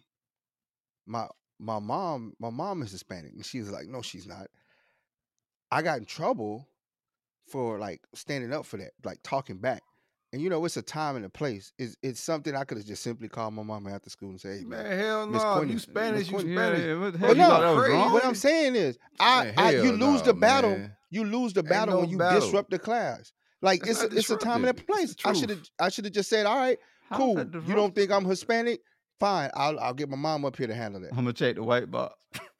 My my mom, my mom is Hispanic, and she was like, no, she's not. I got in trouble for like standing up for that, like talking back. And you know, it's a time and a place. It's it's something I could have just simply called my mama after school and say, "Hey, man, Man, hell Miss no. If Quinny, you Miss Spanish, you Quinny." Yeah, Spanish. yeah, what the Bro, hell But you you thought no, that was crazy. what wrong? I'm saying is, I, Man, I you hell lose the no, battle. man. You lose the Ain't battle no when you battle. disrupt the class. Like That's it's a, not it's a time and a disruptive. It's place. the I should have truth. I should have just said, all right, How's cool. that You don't think disruptive? I'm Hispanic? Fine, I'll I'll get my mom up here to handle that. I'm gonna check the white box.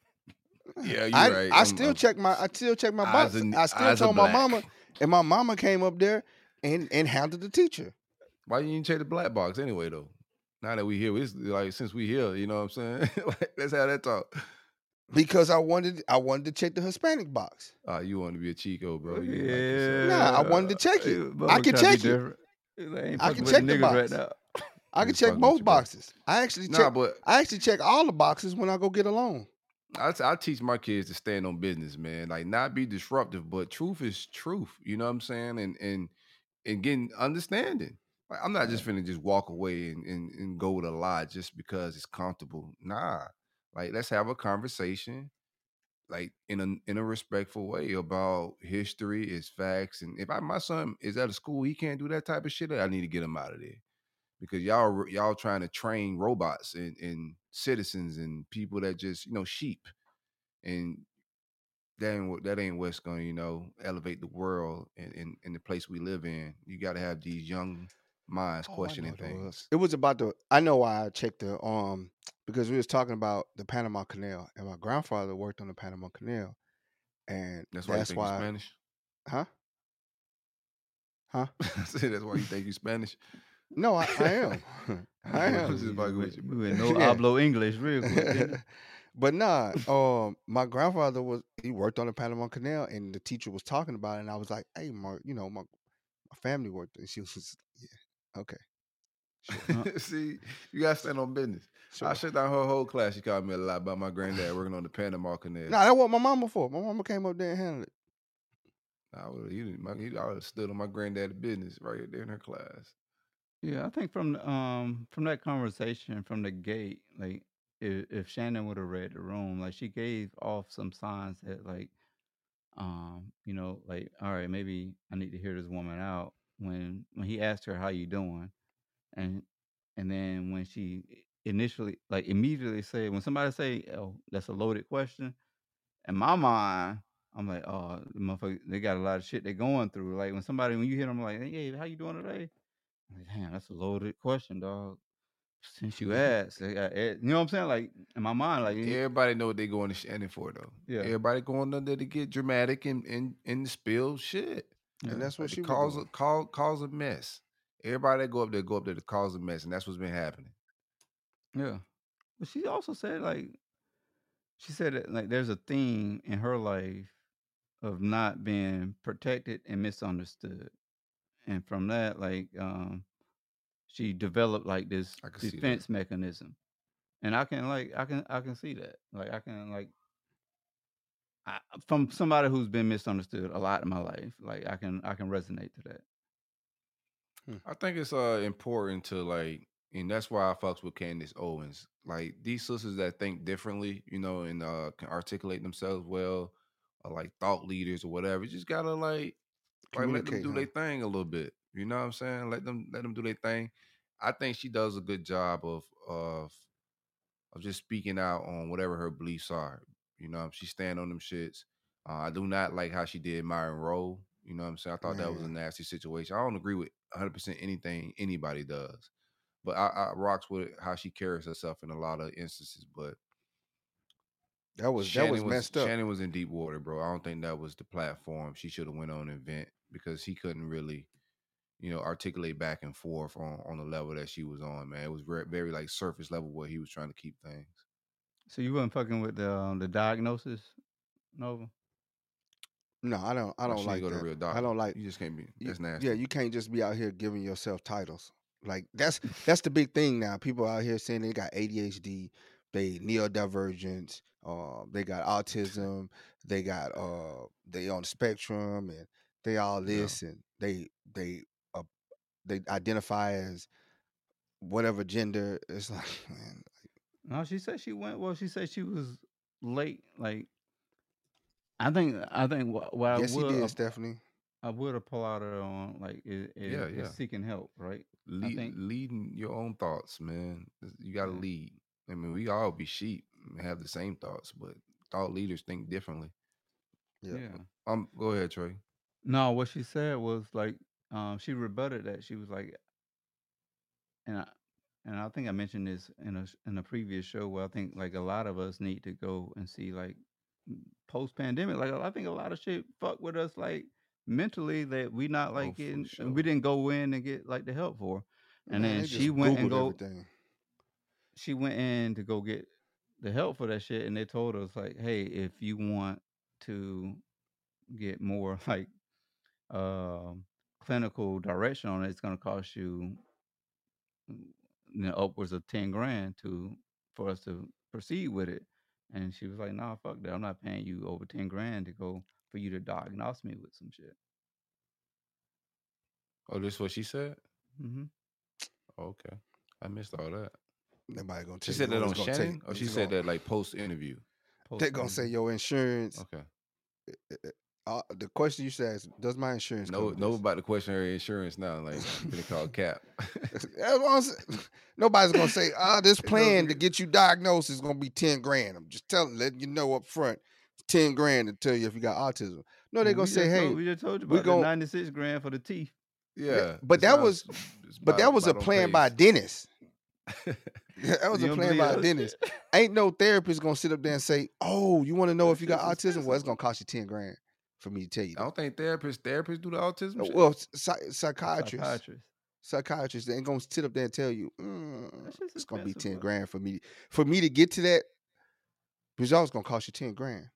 Yeah, you I right. I I'm, still I'm check my I still check my eyes box. are I still eyes are told my black. mama, and my mama came up there and and handled the teacher. Why you didn't check the black box anyway though? Now that we here, it's like since we here, you know what I'm saying? Like, let's have that talk. Because I wanted I wanted to check the Hispanic box. Ah, you want to be a Chico, bro. You ain't like yourself. Nah, I wanted to check it. I can check it. It ain't I fucking can with check the the niggas right box. now. I can Just check fucking with both you, bro. boxes. I actually Nah, check. but I actually check all the boxes when I go get a loan. I, t- I teach my kids to stand on business, man. Like not be disruptive, but truth is truth. You know what I'm saying? And and and getting understanding. Like, I'm not just finna just walk away and, and, and go with a lie just because it's comfortable. Nah. Like let's have a conversation, like in a in a respectful way about history, its facts. And if I, my son is at a school, he can't do that type of shit. I need to get him out of there because y'all y'all trying to train robots and, and citizens and people that just you know sheep and that ain't what- that ain't what's going to you know elevate the world and in, in the place we live in. You got to have these young minds Oh, I know questioning what it was. things. It was about the. I know why I checked the um because we was talking about the Panama Canal, and my grandfather worked on the Panama Canal, and That's why you that's think you why, Spanish. huh? Huh? I said that's why you think you Spanish. No, I, I am. I I'm am. just fucking with you, We bro. went no Yeah. hablo English real quick. didn't we? But nah, um, my grandfather was he worked on the Panama Canal, and the teacher was talking about it, and I was like, "Hey, Mark, you know, my my family worked," and she was, just, "Yeah, okay, Uh, See, you gotta stand on business. I sure." shut down her whole class. She called me a lot about my granddad working on the Panama Canal. Nah, that's what my mama for. My mama came up there and handled it. I would he, didn't- my, he I would have stood on my granddad's business right there in her class. yeah, I think from the, um from that conversation from the gate, like if, if Shannon would have read the room, like she gave off some signs that like um you know like all right, maybe I need to hear this woman out when when he asked her how you doing, and and then when she initially like immediately said, when somebody say, oh, that's a loaded question, in my mind I'm like, oh, the motherfucker, they got a lot of shit they going through. Like when somebody, when you hit them like, hey, how you doing today? I'm like, damn, that's a loaded question, dog. Since you asked, I got it- you know what I'm saying? Like in my mind, like it- Everybody know what they going to Shannon for though. yeah, Everybody going under there to get dramatic and and and spill shit. yeah, And that's what Like to she was cause a doing. cause cause a mess. Everybody that go up there go up there to cause a mess, and that's what's been happening. yeah. But she also said like she said that like there's a theme in her life of not being protected and misunderstood, and from that, like um, she developed like this I can see that. defense mechanism, and I can like I can I can see that. Like I can like I, from somebody who's been misunderstood a lot in my life, like I can I can resonate to that. I think it's uh important to like, and that's why I fucks with Candace Owens. Like these sisters that think differently, you know, and uh can articulate themselves well, or like thought leaders or whatever. You just gotta like like let them Communicate, do huh? their thing a little bit. You know what I'm saying? Let them let them do their thing. I think she does a good job of of of just speaking out on whatever her beliefs are. You know, she stand on them shits. Uh, I do not like how she did Myron Rowe. You know what I'm saying? I thought that was a Man, nasty situation. I don't agree with one hundred percent anything anybody does, but I, I rocks with how she carries herself in a lot of instances. But That was that Shannon was was messed up. Shannon was in deep water, bro. I don't think that was the platform she should have went on and vent because he couldn't really, you know, articulate back and forth on on the level that she was on. Man, it was very, very like surface level where he was trying to keep things. So you wasn't fucking with the um, the diagnosis, Nova? No, I don't. I Oh, don't she like didn't go to that. real I doctor. don't like. You just can't be. You, That's nasty. yeah, you can't just be out here giving yourself titles. Like that's that's the big thing now. People out here saying they got A D H D, they neurodivergence, uh, they got autism, they got uh, they on the spectrum, and they all Yeah. this, and they they uh, they identify as whatever gender. It's like, man, No, she said she went. Well, she said she was late. Like I think I think what, what I yes, he would did, ap- Stephanie. I would applaud her on like is, Yeah, is, yeah. is seeking help, right? I Lead, think leading your own thoughts, man. You got to yeah. lead. I mean, we all be sheep and have the same thoughts, but thought leaders think differently. Yeah, Yeah. Um, go ahead, Trey. No, what she said was like um she rebutted that. She was like, and I and I think I mentioned this in a sh- in a previous show where I think like a lot of us need to go and see like post pandemic. Like I think a lot of shit fuck with us like mentally that we not Oh, like for getting, sure. we didn't go in and get like the help for. And man, then they she just went and Googled go everything. she went in to go get the help for that shit, and they told us like, hey, if you want to get more like um clinical direction on it, it's going to cost you, mm, you know, upwards of ten grand to for us to proceed with it. And she was like, nah, fuck that. I'm not paying you over ten grand to go for you to diagnose me with some shit. Oh, this is what she said? Mm-hmm. Okay. I missed all that. Nobody gonna She tell said you that what on it's gonna Shannon? take. Or she It's said gonna, that like post interview? they're gonna say your insurance. Okay. Uh, the question you should ask: does my insurance No, cover know this? about the question her insurance now. Like, you finna call Cap. That's what I'm saying. Nobody's gonna say, "Ah, this It goes plan to again. get you diagnosed is gonna be ten grand." I'm just telling, letting you know up front, it's ten grand to tell you if you got autism. No, they're Well, gonna we say, just "Hey, told, we just told you we about the gonna." ninety-six grand for the teeth. Yeah, Yeah. but it that was, sounds- it's but about- that was a about on plan by a pace. dentist. That was You a don't plan believe by a that dentist. shit? Ain't no therapist gonna sit up there and say, "Oh, you want to know That if you got shit's autism? Well, it's expensive. gonna cost you ten grand for me to tell you I that." don't think therapists therapists do the autism Uh, shit. Well, psy- psychiatrists, Psychiatrist. psychiatrists, they ain't gonna sit up there and tell you, mm, That shit's it's gonna be expensive, ten bro. grand for me for me to get to that results. Gonna cost you ten grand.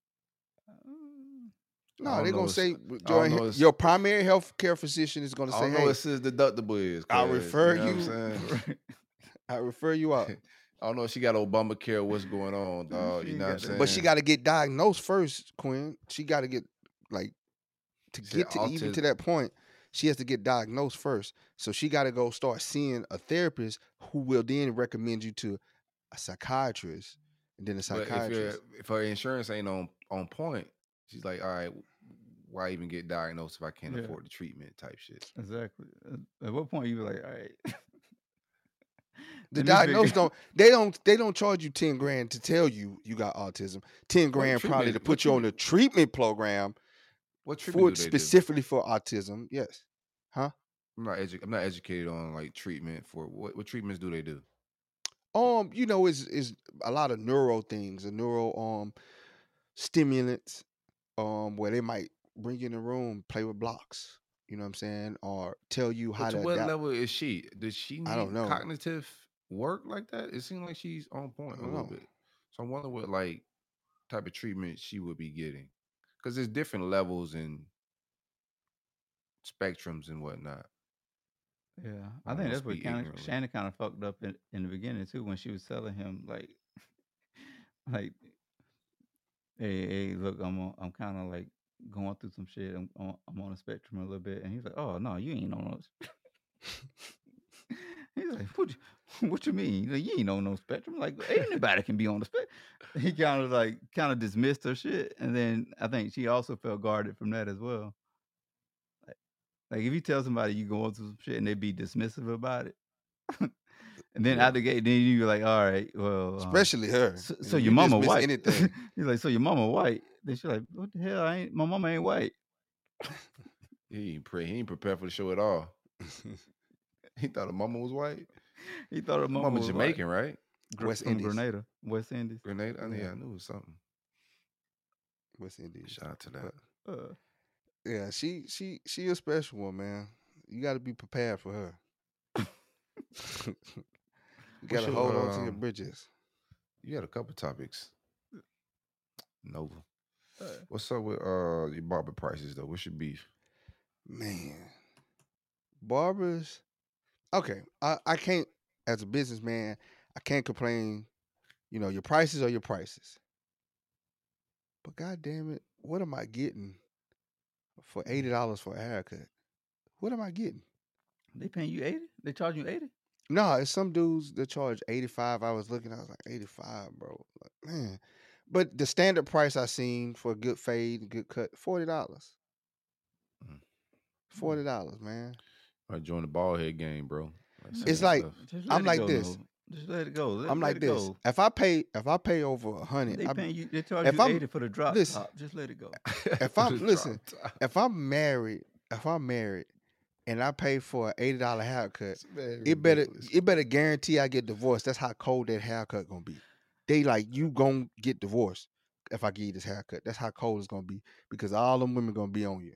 Mm. No, All I they're know gonna is- say all I your, know is- your primary health care physician is gonna I say, don't know "Hey, what his deductible is. I'll cuz, refer you. Know you- what I'm saying? I refer you out." I don't know if she got Obamacare. What's going on, dog? She You know got what I'm that. saying? But she got to get diagnosed first, Quinn. She got to get like to She get to even to autism- that point. She has to get diagnosed first. So she got to go start seeing a therapist who will then recommend you to a psychiatrist, and then a But if, psychiatrist. your- if her insurance ain't on on point, she's like, all right, why even get diagnosed if I can't Yeah. afford the treatment type shit? Exactly. At- At what point you were like, all right. The And this big- diagnosed don't they don't they don't charge you ten grand to tell you you got autism. Ten grand probably treatment- to what put you on the treatment- treatment program What for treatment do they specifically for autism. Yes. Huh? do? I'm not edu- I'm not educated on like treatment for what what treatments do they do? Um, you know, is is a lot of neuro things, a neuro um stimulants, um, where they might bring you in the room, play with blocks. You know what I'm saying, or tell you how But to to what adapt. level is she? Does she need I don't know. cognitive work like that? It seems like she's on point I a don't little know. bit. So I wonder what like type of treatment she would be getting, because there's different levels and spectrums and whatnot. Yeah, I I don't think wanna that's what speak kinda, ignorantly. Shannon kind of fucked up in, in the beginning too when she was telling him like, like, hey, hey, look, I'm on, I'm kind of like going through some shit. I'm on, I'm on the spectrum a little bit, and he's like, oh no, you ain't on those. He's like, what, you, what you mean? He's like, you ain't on no spectrum. Like anybody can be on the spectrum. He kind of like kind of dismissed her shit, and then I think she also felt guarded from that as well. Like, like if you tell somebody you going through some shit and they be dismissive about it, and then Yeah. out the gate, then you're like, all right, well, um, Especially her. so, If so you your mama dismiss white. anything. He's like, so your mama white. Then she's like, what the hell? I ain't. My mama ain't white. He ain't pre- he ain't prepared for the show at all. He thought her mama was white. He thought her Mama, mama was Jamaican, white. right? Gr- West from Indies. Grenada, West Indies. Grenada. I knew, Yeah. I knew it was something. West Indies. Shout out to that. But Uh, yeah, she she she a special one, man. You got to be prepared for her. you got What's to your, hold on to your um, bridges. You had a couple topics. Nova. uh, What's up with uh your barber prices though? What's your beef? Man, barbers. Okay, I I can't as a businessman. I can't complain. You know, your prices are your prices. But god damn it, what am I getting for eighty dollars for a haircut? What am I getting? they paying you eighty? They charge you eighty? No, it's some dudes that charge eighty-five. I was looking, I was like, eighty-five, bro. Like, man. But the standard price I seen for a good fade, good cut, forty dollars. Mm. Forty dollars, man. I joined the bald head game, bro. Like, Yeah. same It's like stuff. Just let I'm it like go, this. Nova. Just let it go. Let, I'm let like it this. go. If I pay, if I pay over a hundred, They I- paying you. They charge if you I'm- eighty for the drop listen. top. Just let it go. if For I'm- the listen, drop top. if I'm married, if I'm married, and I pay for an eighty dollar haircut, Man, it better ridiculous. it better guarantee I get divorced. That's how cold that haircut gonna be. They like you gonna get divorced if I give you this haircut. That's how cold it's gonna be because all them women gonna be on you.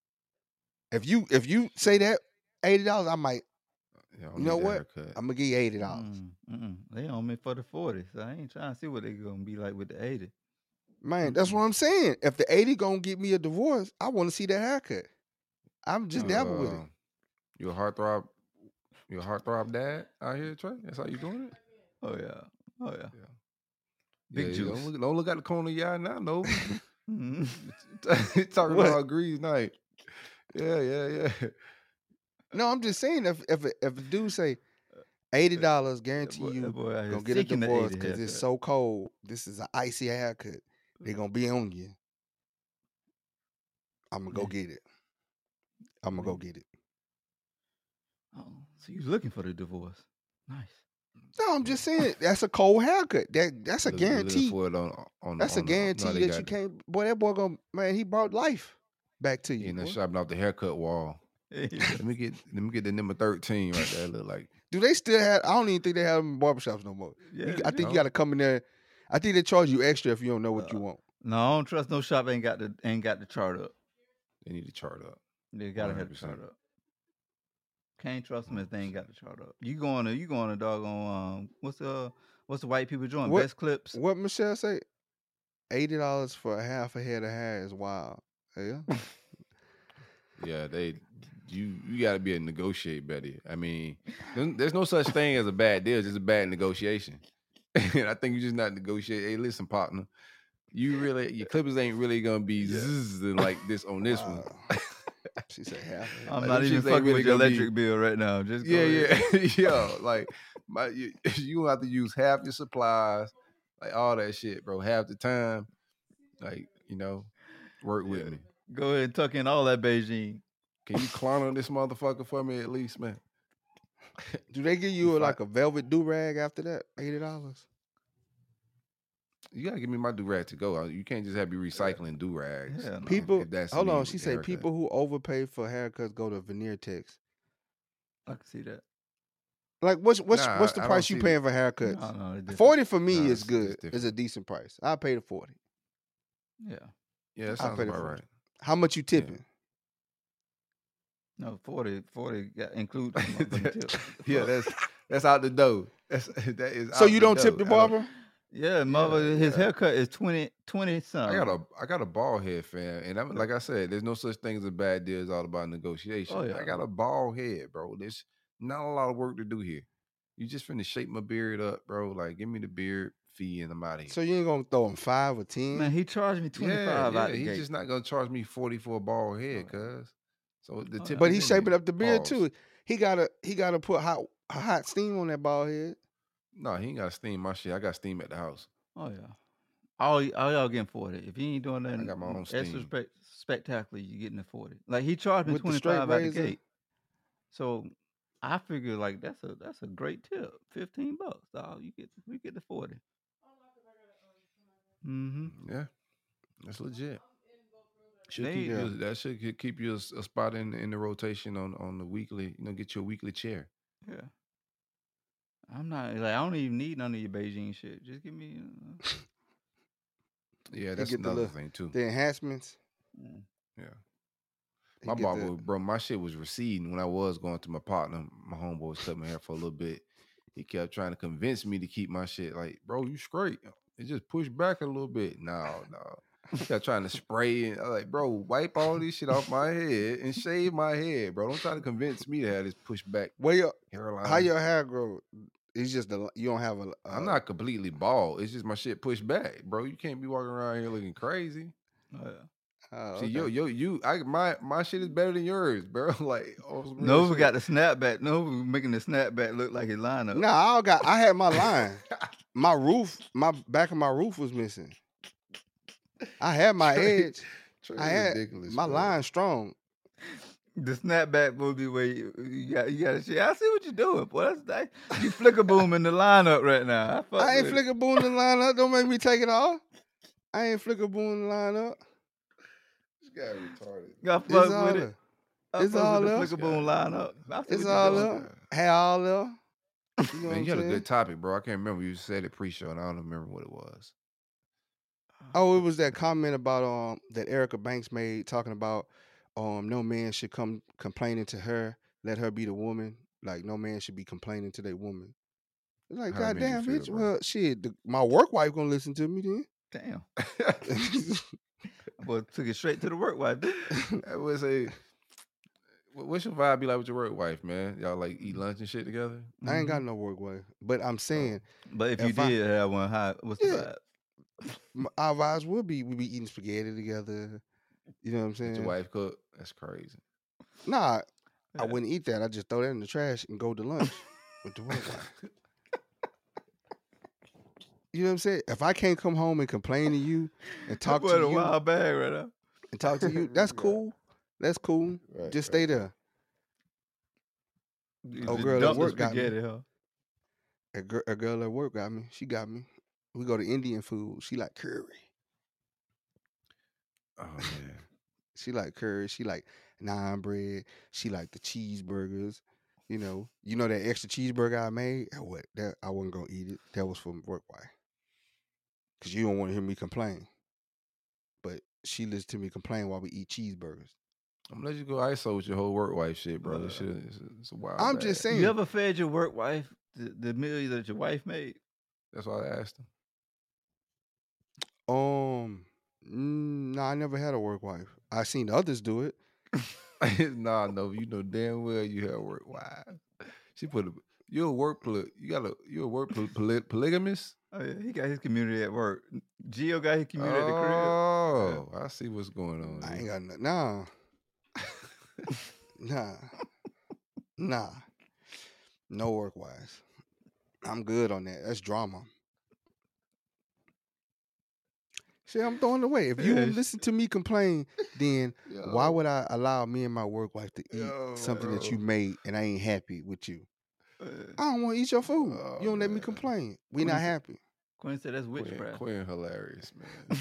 If you if you say that eighty dollars, I might. Yeah, I don't You know need that what? haircut. I'm gonna give you eighty dollars. Mm, mm-mm. They on me for the forty, so I ain't trying to see what they gonna be like with the eighty. Man, that's what I'm saying. If the eighty gonna get me a divorce, I want to see that haircut. I'm just You, dabble with it. uh, You a heartthrob? You a heartthrob dad out here, Trey? That's how you doing it? Oh yeah, oh yeah. Yeah, Big you juice. Don't look, don't look at the corner of your eye now, no. Mhm. Talking What? about grease night. Yeah, yeah, yeah. No, I'm just saying if if a- if a dude say eighty dollars, That guarantee boy, you that boy out here gonna get a seeking the divorce eighty because it's haircut. so cold. This is an icy haircut. They gonna be on you. I'm gonna go Yeah. get it. I'm gonna go Yeah. get it. Oh, so you looking for the divorce? Nice. No, I'm just saying that's a cold haircut. That that's a Look- looking guarantee. for it on, on, That's a on the- no, guarantee they that got you it. can't. Boy, that boy gonna man. He brought life back to He you. in there boy. shopping off the haircut wall. Let me get let me get the number thirteen right there. Look like Do they still have? I don't even think they have them in barbershops no more. Yeah, You- they I think do. you got to come in there. I think they charge you extra if you don't know what you Uh, want. No, I don't trust no shop ain't got the ain't got the chart up. they need to chart up. They gotta have the one hundred percent. chart up. Can't trust them if they ain't got the chart up. You going to you going to doggone um what's the what's the white people doing? What- Best clips. What Michelle say? Eighty dollars for a half a head of hair is wild. Yeah. Yeah, they you you got to be a negotiate, Betty. I mean, there's, there's no such thing as a bad deal. It's just a bad negotiation. And I think you just not negotiate. Hey, listen, partner, you really your clippers ain't really gonna be zzzzing like this on this one. Wow. She said half. a head. I'm Like, not them even shits ain't fucking really with your gonna be- electric bill right now. Just go Yeah, ahead. yeah, yo, like my you, you gonna have to use half your supplies, like all that shit, bro. Half the time, like you know, work with Yeah. me. Go ahead and tuck in all that Beijing. Can you clown on this motherfucker for me at least, man? Do they give you If I- like a velvet do rag after that? Eighty dollars. You gotta give me my do rag to go. You can't just have me recycling do rags. Yeah, no. People. if that's Hold me on. with She the said haircut. people who overpay for haircuts go to Veneer Techs. I can see that. Like what's what's Nah, what's the I- I price don't you see paying for haircuts? No, no, it's different. Forty for me Nah, is it's- it's good. It's, different. a decent price. I pay the forty. Yeah. Yeah, that I sounds pay the about forty. right. How much you tipping? No, forty, forty got include the motherfucking tip. Yeah, that's that's out the door. That's that is. So out you the don't tip door. the I don't- barber? Yeah, mother, his yeah. haircut is twenty, twenty I something. got a I got a bald head, fam, and I'm like I said, there's no such thing as a bad deal. It's all about negotiation. Oh, yeah. I got a bald head, bro. There's not a lot of work to do here. You just finna shape my beard up, bro. Like, give me the beard fee, and I'm out of here. So you ain't gonna throw him five or ten? Man, he charged me twenty yeah, five yeah. out the He's gate. just not gonna charge me forty for a bald head, Oh. cuz. So the Oh, tip, yeah. But is he's in shaping there. up the beard Pause. too. He gotta he gotta put hot hot steam on that bald head. No, he ain't got to steam my shit. I got steam at the house. Oh yeah. All, y- all y'all getting forty. If you ain't doing nothing got my own extra steam. spec- spectacular, you getting the forty. Like he charged me With the twenty straight five out the razor? gate. So I figure like that's a that's a great tip. Fifteen bucks. Dog. You get we get the forty. Mm-hmm. Yeah, that's legit. Should They- keep Yeah. you, that should ke- keep you a, s- a spot in in the rotation on on the weekly. You know, get you a weekly chair. Yeah. I'm not like I don't even need none of your Beijing shit. Just give me. Uh, Yeah, He that's get the another little, thing too. the enhancements. mm. Yeah. He My get barber, the bro, my shit was receding when I was going to my partner. My homeboy was cutting my hair for a little bit. He kept trying to convince me to keep my shit like, bro, you straight. It just pushed back a little bit. No, no. He kept trying to spray and I was like, bro, wipe all this shit off my head and shave my head, bro. Don't try to convince me to have this pushback where your hairline. how your hair grow. It's just the you don't have a. I'm Uh, not completely bald. It's just my shit pushed back, bro. You can't be walking around here looking crazy. Oh, yeah. oh, See, okay. yo, yo, you, I, my, my shit is better than yours, bro. Like, oh, some real Nova shit. got the snapback. Nova making the snapback look like his lineup. Nah, I all got. I had my line. My roof, my back of my roof was missing. I had my Trey- edge. Trey I had ridiculous, my bro. line strong. The snapback will be where you, you got you got to shit. I see what you're doing, boy. That's that. You flicker boom in the lineup right now. I, fuck I ain't with it. flicker boom the line up. Don't make me take it off. I ain't flicker boom the line up. This guy retarded. I It's fuck all with up. it. I It's fuck all with the up. flicker boom lineup. I see It's what all you're doing. up. Hair all up. You know Man, what you I'm had a saying? good topic, bro. I can't remember. You said it pre-show, and I don't remember what it was. Oh, it was that comment about um that Erica Banks made talking about um no man should come complaining to her, let her be the woman. Like no man should be complaining to that woman. It's like, How that made you goddamn, feel, bitch. bro? Well, shit, the, my work wife gonna listen to me then. Damn. Boy, took it straight to the work wife, didn't it? I would say, wh- what's your vibe be like with your work wife, man? Y'all like eat lunch and shit together? I ain't got Mhm. no work wife, but I'm saying But if you If I- did have one, how, what's the Yeah. vibe? m- our vibes would be we be eating spaghetti together. You know what I'm Did saying? your wife cook? That's crazy. Nah, I Yeah. wouldn't eat that. I just throw that in the trash and go to lunch with the work wife. You know what I'm saying? If I can't come home and complain to you and talk That boy to a you wild bag right now. and talk to you, that's Right. cool. That's cool. Right, Just right, stay right. there. You Oh, just girl at dump the work got me. spaghetti, huh? A, gir- a girl at work got me. She got me. We go to Indian food. She like curry. Oh man. She like curry. She like naan bread. She like the cheeseburgers. You know, you know that extra cheeseburger I made. Uh, What? That I wasn't gonna eat it. That was for work wife. Cause you don't want to hear me complain. But she listens to me complain while we eat cheeseburgers. I'm gonna let you go I S O with your whole work wife shit, bro. Uh, This shit is it's a wild. I'm just bag. saying. You ever fed your work wife the, the meal that your wife made? That's why I asked him. Um, mm, nah, I never had a work wife. I seen others do it. Nah, no, you know damn well you have work wife. She put a you're a work poly, you got a you're a work poly, poly, polygamist. Oh yeah, he got his community at work. Gio got his community at the crib. Oh, I see what's going on. I here. ain't got no, nah, nah, nah. No work wise. I'm good on that. That's drama. See, I'm throwing it away. If you Yeah, won't sh- listen to me complain, then why Yo, would I allow me and my work wife to eat Yo, something that you bro. made and I ain't happy with you? Uh, I don't want to eat your food. Oh, you don't let me man. complain. We Queen not said- happy. Quinn said that's Quinn, witchcraft. Quinn hilarious, man.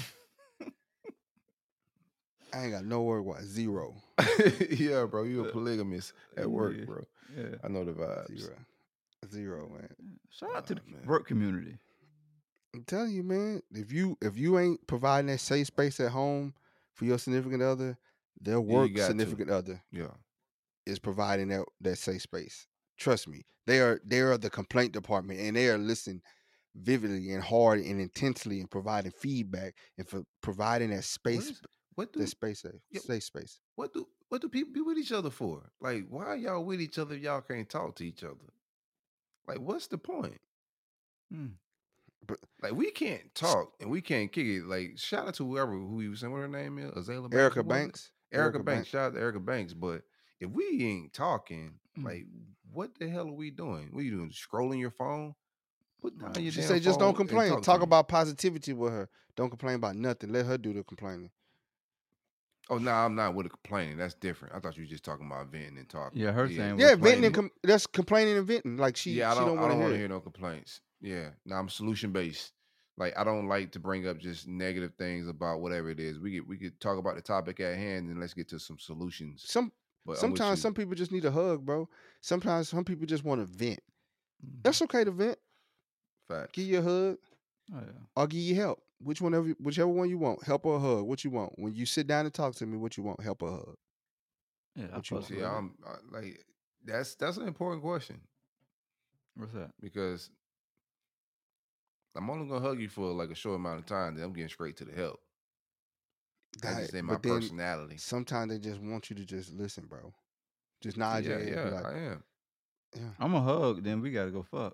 I ain't got no work wife. Zero. Yeah, bro, you a Uh, polygamist at work, yeah. bro. Yeah. I know the vibes. Zero. Zero, man. Shout out to the Oh, man. work community. I'm telling you, man. If you if you ain't providing that safe space at home for your significant other, their you work got to. significant other Yeah. is providing that that safe space. Trust me, they are they are the complaint department, and they are listening vividly and hard and intensely and providing feedback and for providing that What, space, is, what do that space safe, Yeah. safe space. what do what do people be with each other for? Like, why are y'all with each other if y'all can't talk to each other? Like, what's the point? Hmm. But Like, we can't talk and we can't kick it. Like, shout out to whoever who you saying what her name is, Azalea Banks. Erica Who was it? Banks, Erica Banks. Shout out to Erica Banks. But if we ain't talking, Mm. like, what the hell are we doing? What are you doing? Scrolling your phone? Put down Right. your She damn said, just don't phone and complain. talk, Talk to me. about positivity with her. Don't complain about nothing. Let her do the complaining. Oh no, I'm not with a complaining. That's different. I thought you were just talking about venting and talking. Yeah, her saying Yeah, was venting and complaining. com- that's complaining and venting. Like she, yeah, I she don't. don't I want don't to want hear. to it. hear no complaints. Yeah, no, I'm solution based. Like I don't like to bring up just negative things about whatever it is. We get we could talk about the topic at hand and let's get to some solutions. Some But I'm with sometimes you. some people just need a hug, bro. Sometimes some people just want to vent. Mhm. That's okay to vent. Facts. Give you a hug. Oh yeah. I'll give you help. Which one of you, whichever one you want, help or a hug. What you want? When you sit down and talk to me, what you want? Help or a hug. Yeah, I What you fuck want? with See, it. I'm I, like that's that's an important question What's that? because I'm only gonna hug you for like a short amount of time. Then I'm getting straight to the help. That's That- just in my but then personality. sometimes they just want you to just listen, bro. Just nod Yeah, your head. yeah, Be like, I am. yeah. I'm a hug. Then we gotta go fuck.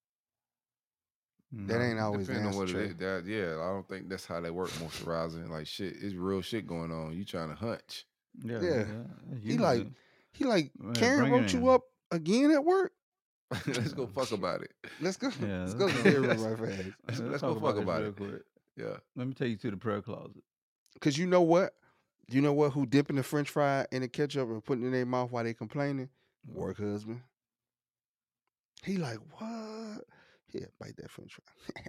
That Mhm. ain't always the Depending on answer, what Trey. it is. That yeah, I don't think that's how they work moisturizing. Like shit, it's real shit going on. You trying to hunch? Yeah. Yeah. yeah. He You like, do. he like, Man, Karen bring it wrote you in. up again at work. Let's go fuck about it. Let's go. Yeah, let's go to let's the go. bedroom right fast. Let's, Let's let's talk go fuck this about real it. quick. Yeah. Let me take you to the prayer closet. Cause you know what? You know what? Who dipping the French fry in the ketchup and putting it in their mouth while they complaining? Work husband. He like, what? Here, bite that French fry.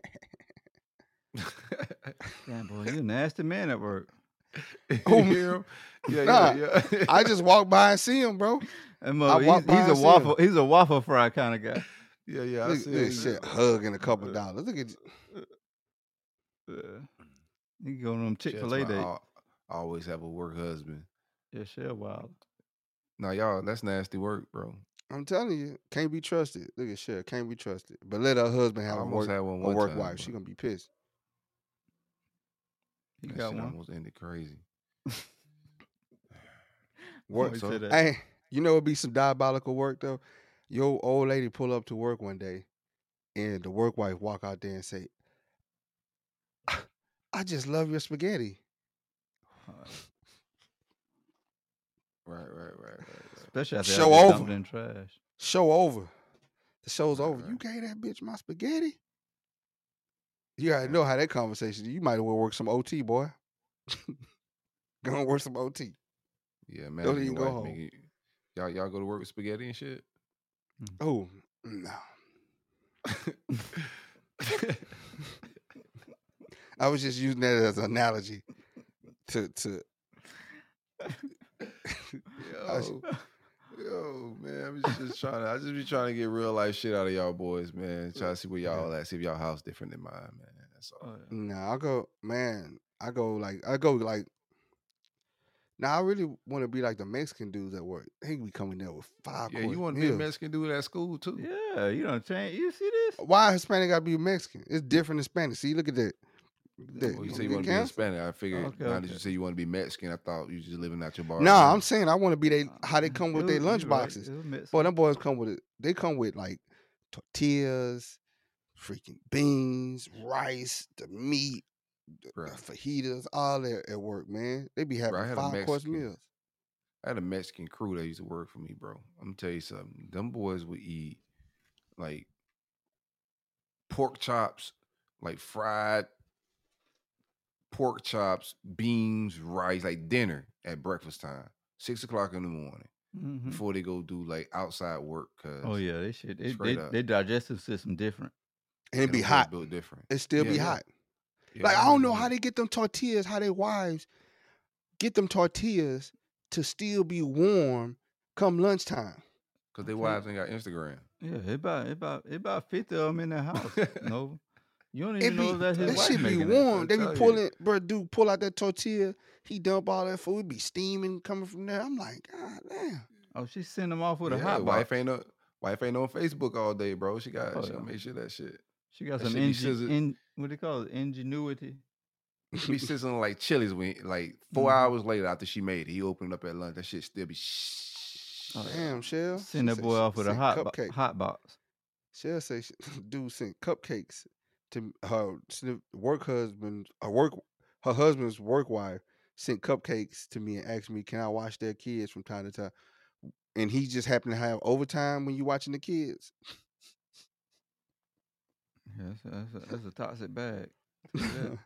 Damn, boy, you a nasty man at work. You hear him? Yeah, Nah, yeah, yeah. I just walk by and see him, bro. That mother- walk he's, by he's a and see waffle. him. He's a waffle fry kind of guy. yeah, yeah. I Look, see look it. at shit, hugging a couple Uh, dollars. Look at you. Yeah. He go to them Chick That's Fil A why dates. I, I always have a work husband. Yeah, shit, wild. Now, y'all, that's nasty work, bro. I'm telling you, can't be trusted. Look at shit, can't be trusted. But let her husband I have a almost work, had one a one work time, wife. but She gonna be pissed. He that got shit one. almost ended crazy. Work. He so- said that. Hey, you know it'd be some diabolical work though. Your old lady pull up to work one day, and the work wife walk out there and say, "I just love your spaghetti." Uh, Right, right, right, right, right. Especially after Show I over. dumped in trash. Show over. The show's Right, over. right. You gave that bitch my spaghetti. You already know how that conversation. You might as well work some O T, boy. Go and work some O T. Yeah, Don't imagine even your go wife home. making you- y'all y'all go to work with spaghetti and shit. Oh no. I was just using that as an analogy to to. I was- Yo, yo, man, I'm just, just trying to. I just be trying to get real life shit out of y'all boys, man. Try to see where y'all at. See if y'all house different than mine, man. That's all. Oh, yeah. Nah, I go, man. I go like I go like. Now I really want to be like the Mexican dudes at work. He be coming there with five Yeah, course you want to be a meals. Mexican dude at school too? Yeah, you don't change. You see this? Why Hispanic got to be Mexican? It's different in Spanish. See, look at that. That- Well, you you say you get want to be canceled? Hispanic. I figured Okay, now okay. that you say you want to be Mexican, I thought you just living out your bar. No, I'm saying I want to be they how they Uh, come with it their was- lunch you right, boxes. it was Mexican. Boy, them boys come with it. They come with like tortillas, freaking beans, rice, the meat, the, the Bruh. fajitas, all that at work, man. They be having I had a five course Mexican- meals. I had a Mexican crew that used to work for me, bro. I'm gonna tell you something. Them boys would eat like pork chops, like fried pork chops, beans, rice, like dinner at breakfast time, six o'clock in the morning Mhm. before they go do like outside work. Cause Oh yeah, they shit. They, Straight they, up. their digestive system different. And it them be boys hot. built different. It still Yeah, be yeah. hot. Yeah, Like I them don't know niggas how was- they get them tortillas, how their wives get them tortillas to still be warm come lunchtime. Cause their Okay. wives ain't got Instagram. Yeah, it about it about it about fifty of them in the house. No, you don't It even be, know if that's his that wife shit be making it. warm. I They be tell you. pulling, bro, dude, pull out that tortilla. He dump all that food. It be steaming coming from there. I'm like, God damn. Oh, she send them off with a Yeah, hot wife box. ain't no wife ain't on Facebook all day, bro. She got Oh, she yeah. gonna make sure that shit. She got that some shit be ingen, sizzling. in, what they call it, ingenuity. Be sizzling like chilies when like 4 Mhm. hours later after she made it. He opened it up at lunch. That shit still be Oh, yeah. Damn, Shell. Send She that say boy she off with a sent hot bo- cupcake. hot box. Shell say, she, dude sent cupcakes to her sn- work husband. Her work, her husband's work wife sent cupcakes to me and asked me, "Can I watch their kids from time to time?" And he just happened to have overtime when you watching the kids. Yeah, that's, that's, a, that's a toxic bag. Tell you that.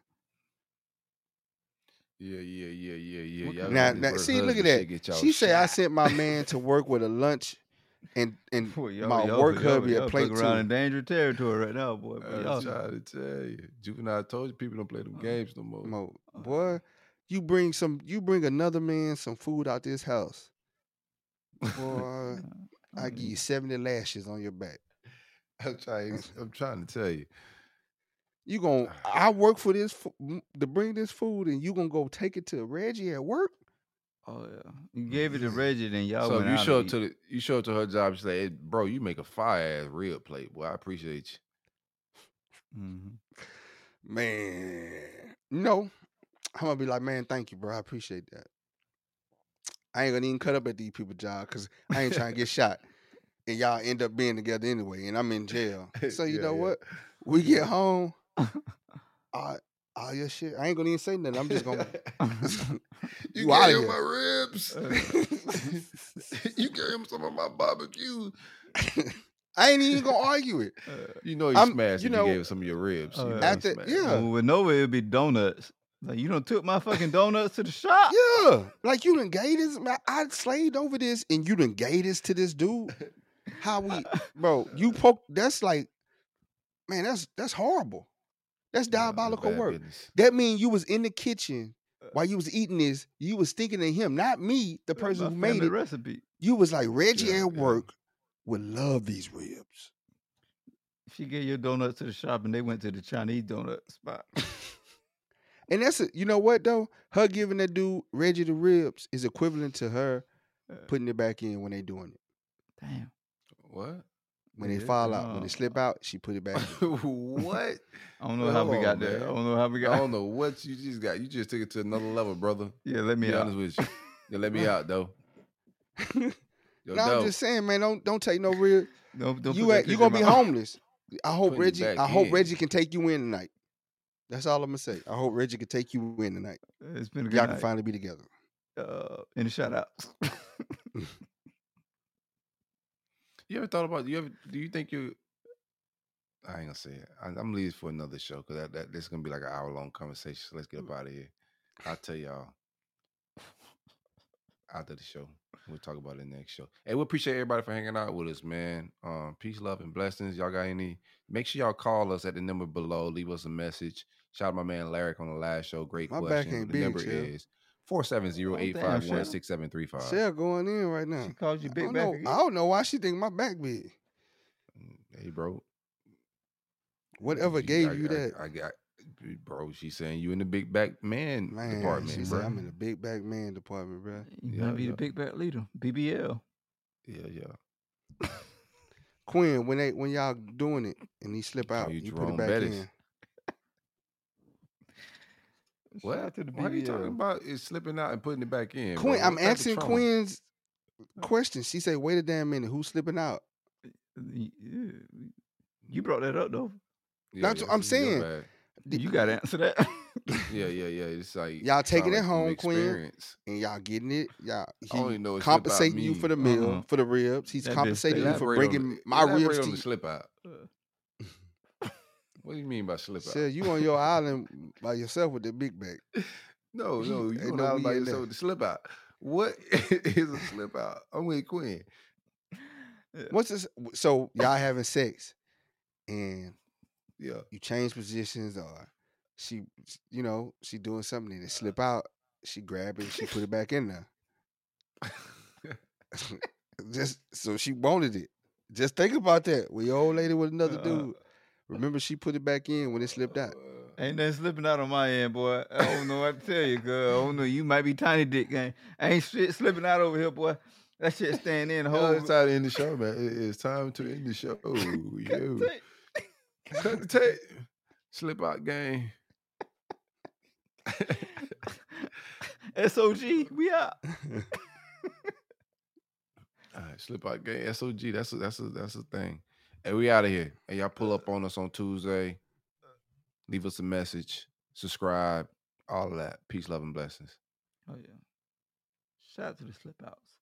Yeah, yeah, yeah, yeah, yeah. What Y'all kind Now, got this now work see, look at husband that. shit get y'all She say I shot. sent my man to work with a lunch, and and Boy, y'all, my y'all, work y'all, hubby y'all a plate fucking around too. in dangerous territory right now, boy. Boy, I'm y'all, trying to tell you. Juvenile told you people don't play them games no more. Mo, Oh, boy, you bring some, you bring another man some food out this house, boy. uh, I give you seventy lashes on your back. I'm trying. I'm trying to tell you. You gonna I work for this fu- m- to bring this food, and you gonna go take it to Reggie at work? Oh yeah, you gave it to Reggie, then y'all So if went you out show to up to eat. the, you show up to her job, you say, hey, "Bro, you make a fire ass rib plate, boy. I appreciate you." Mhm. Man, no, I'm gonna be like, man, thank you, bro. I appreciate that. I ain't gonna even cut up at these people's job because I ain't trying to get shot, and y'all end up being together anyway, and I'm in jail. So you Yeah, know yeah. what? We get home, all, all your shit. I ain't gonna even say nothing. I'm just gonna. You You outta gave him here. my ribs. You gave him some of my barbecue. I ain't even gonna argue it. You know you I'm- smashed you if know, you gave him some of your ribs. Oh, You know yeah. you After- smashed. yeah. When with Nova, it'd be donuts. Like you don't took my fucking donuts to the shop. Yeah, like you done gave this. man, I slaved over this, and you done gave this to this dude. How we, bro? You poke. That's like, man. That's that's horrible. That's Yeah, that's diabolical bad work. business. That means you was in the kitchen while you was eating this. You was thinking of him, not me, the That's person my who made family it. recipe. You was like Reggie Yeah, at yeah. work would love these ribs. She gave your donuts to the shop, and they went to the Chinese donut spot. And that's a, you know what though? Her giving that dude Reggie the ribs is equivalent to her Yeah. putting it back in when they doing it. Damn. What? When they Yeah, fall out, when uh, they slip out, she put it back in. What? I don't know Well, how hold we got on, there. I man. don't know how we got. I don't know what you just got. You just took it to another level, brother. Yeah, let me Be out. honest with you. Yeah, let me out though. Yo, No, I'm dope. just saying, man, don't don't take no real. Don't, don't You put that at, you picture gonna in be my- homeless. I hope Putting it Reggie. back I hope in. Reggie can take you in tonight. That's all I'm gonna say. I hope Reggie can take you in tonight. It's been a good Y'all can night. finally be together. Uh, any shout outs? You ever thought about? You ever? Do you think you? I ain't gonna say it. I, I'm gonna leave this for another show because that, that this is gonna be like an hour long conversation. So let's get up out of here. I'll tell y'all after the show. We'll talk about it next show. Hey, we appreciate everybody for hanging out with us, man. Um, peace, love, and blessings. Y'all got any? Make sure y'all call us at the number below. Leave us a message. Shout out my man Larry on the last show. Great My back question. ain't The big, number Shell. is four seven zero, eight five one, six seven three five. Shell going in right now. She called you I big don't back know. again. I don't know why she think my back big. Hey, bro. Whatever She- gave I- you I- that, I got, bro. She's saying you in the big back man, man? department, She bro. said I'm in the big back man department, bro. You Yeah, might be yeah. the big back leader. B B L. Yeah, yeah. Quinn, when they when y'all doing it and he slip Call out, you you put Jerome it back Bettis. in. What? Shout out to the Why are you talking B B L. about it slipping out and putting it back in? Quinn, bro? I'm What type of answering trauma? Quinn's question. She said, "Wait a damn minute, who's slipping out?" You you brought that up though. Yeah, That's yeah, what I'm this is your saying. bad. Did- You got to answer that. Yeah, yeah, yeah. It's like Y'all taking sound it like from home, Quinn? experience. And y'all getting it. Y'all I don't he even know what slip out compensating you for the mean. meal, Uh-uh. for the ribs. He's That bitch compensating you stay for Elaborate on bringing the- my elaborate ribs on to the you. slip out. What do you mean by slip Shell, out? you on your island by yourself with the big bag. No, no, you Ain't on no the island we by in yourself there. with the slip out. What is a slip out? I'm with Quinn. What's this? So y'all having sex and Yeah. you change positions, or she, you know, she doing something and it slip out. She grab it, she put it back in there. Just so she wanted it. Just think about that. When your old lady with another Uh, dude, remember she put it back in when it slipped out. Ain't nothing slipping out on my end, boy. I don't know what to tell you, girl. I don't know. You might be tiny dick gang. Ain't shit slipping out over here, boy. That shit staying in the No, whole. it's time to end the show, man. It- It's time to end the show. Yo. Cut the tape. Slip out game. S O G, we out. All right, slip out game. S O G. That's a, that's a, that's a thing. Hey, we out of here. Hey, y'all pull up on us on Tuesday. Leave us a message. Subscribe. All of that. Peace, love, and blessings. Oh yeah. Shout out to the slip outs.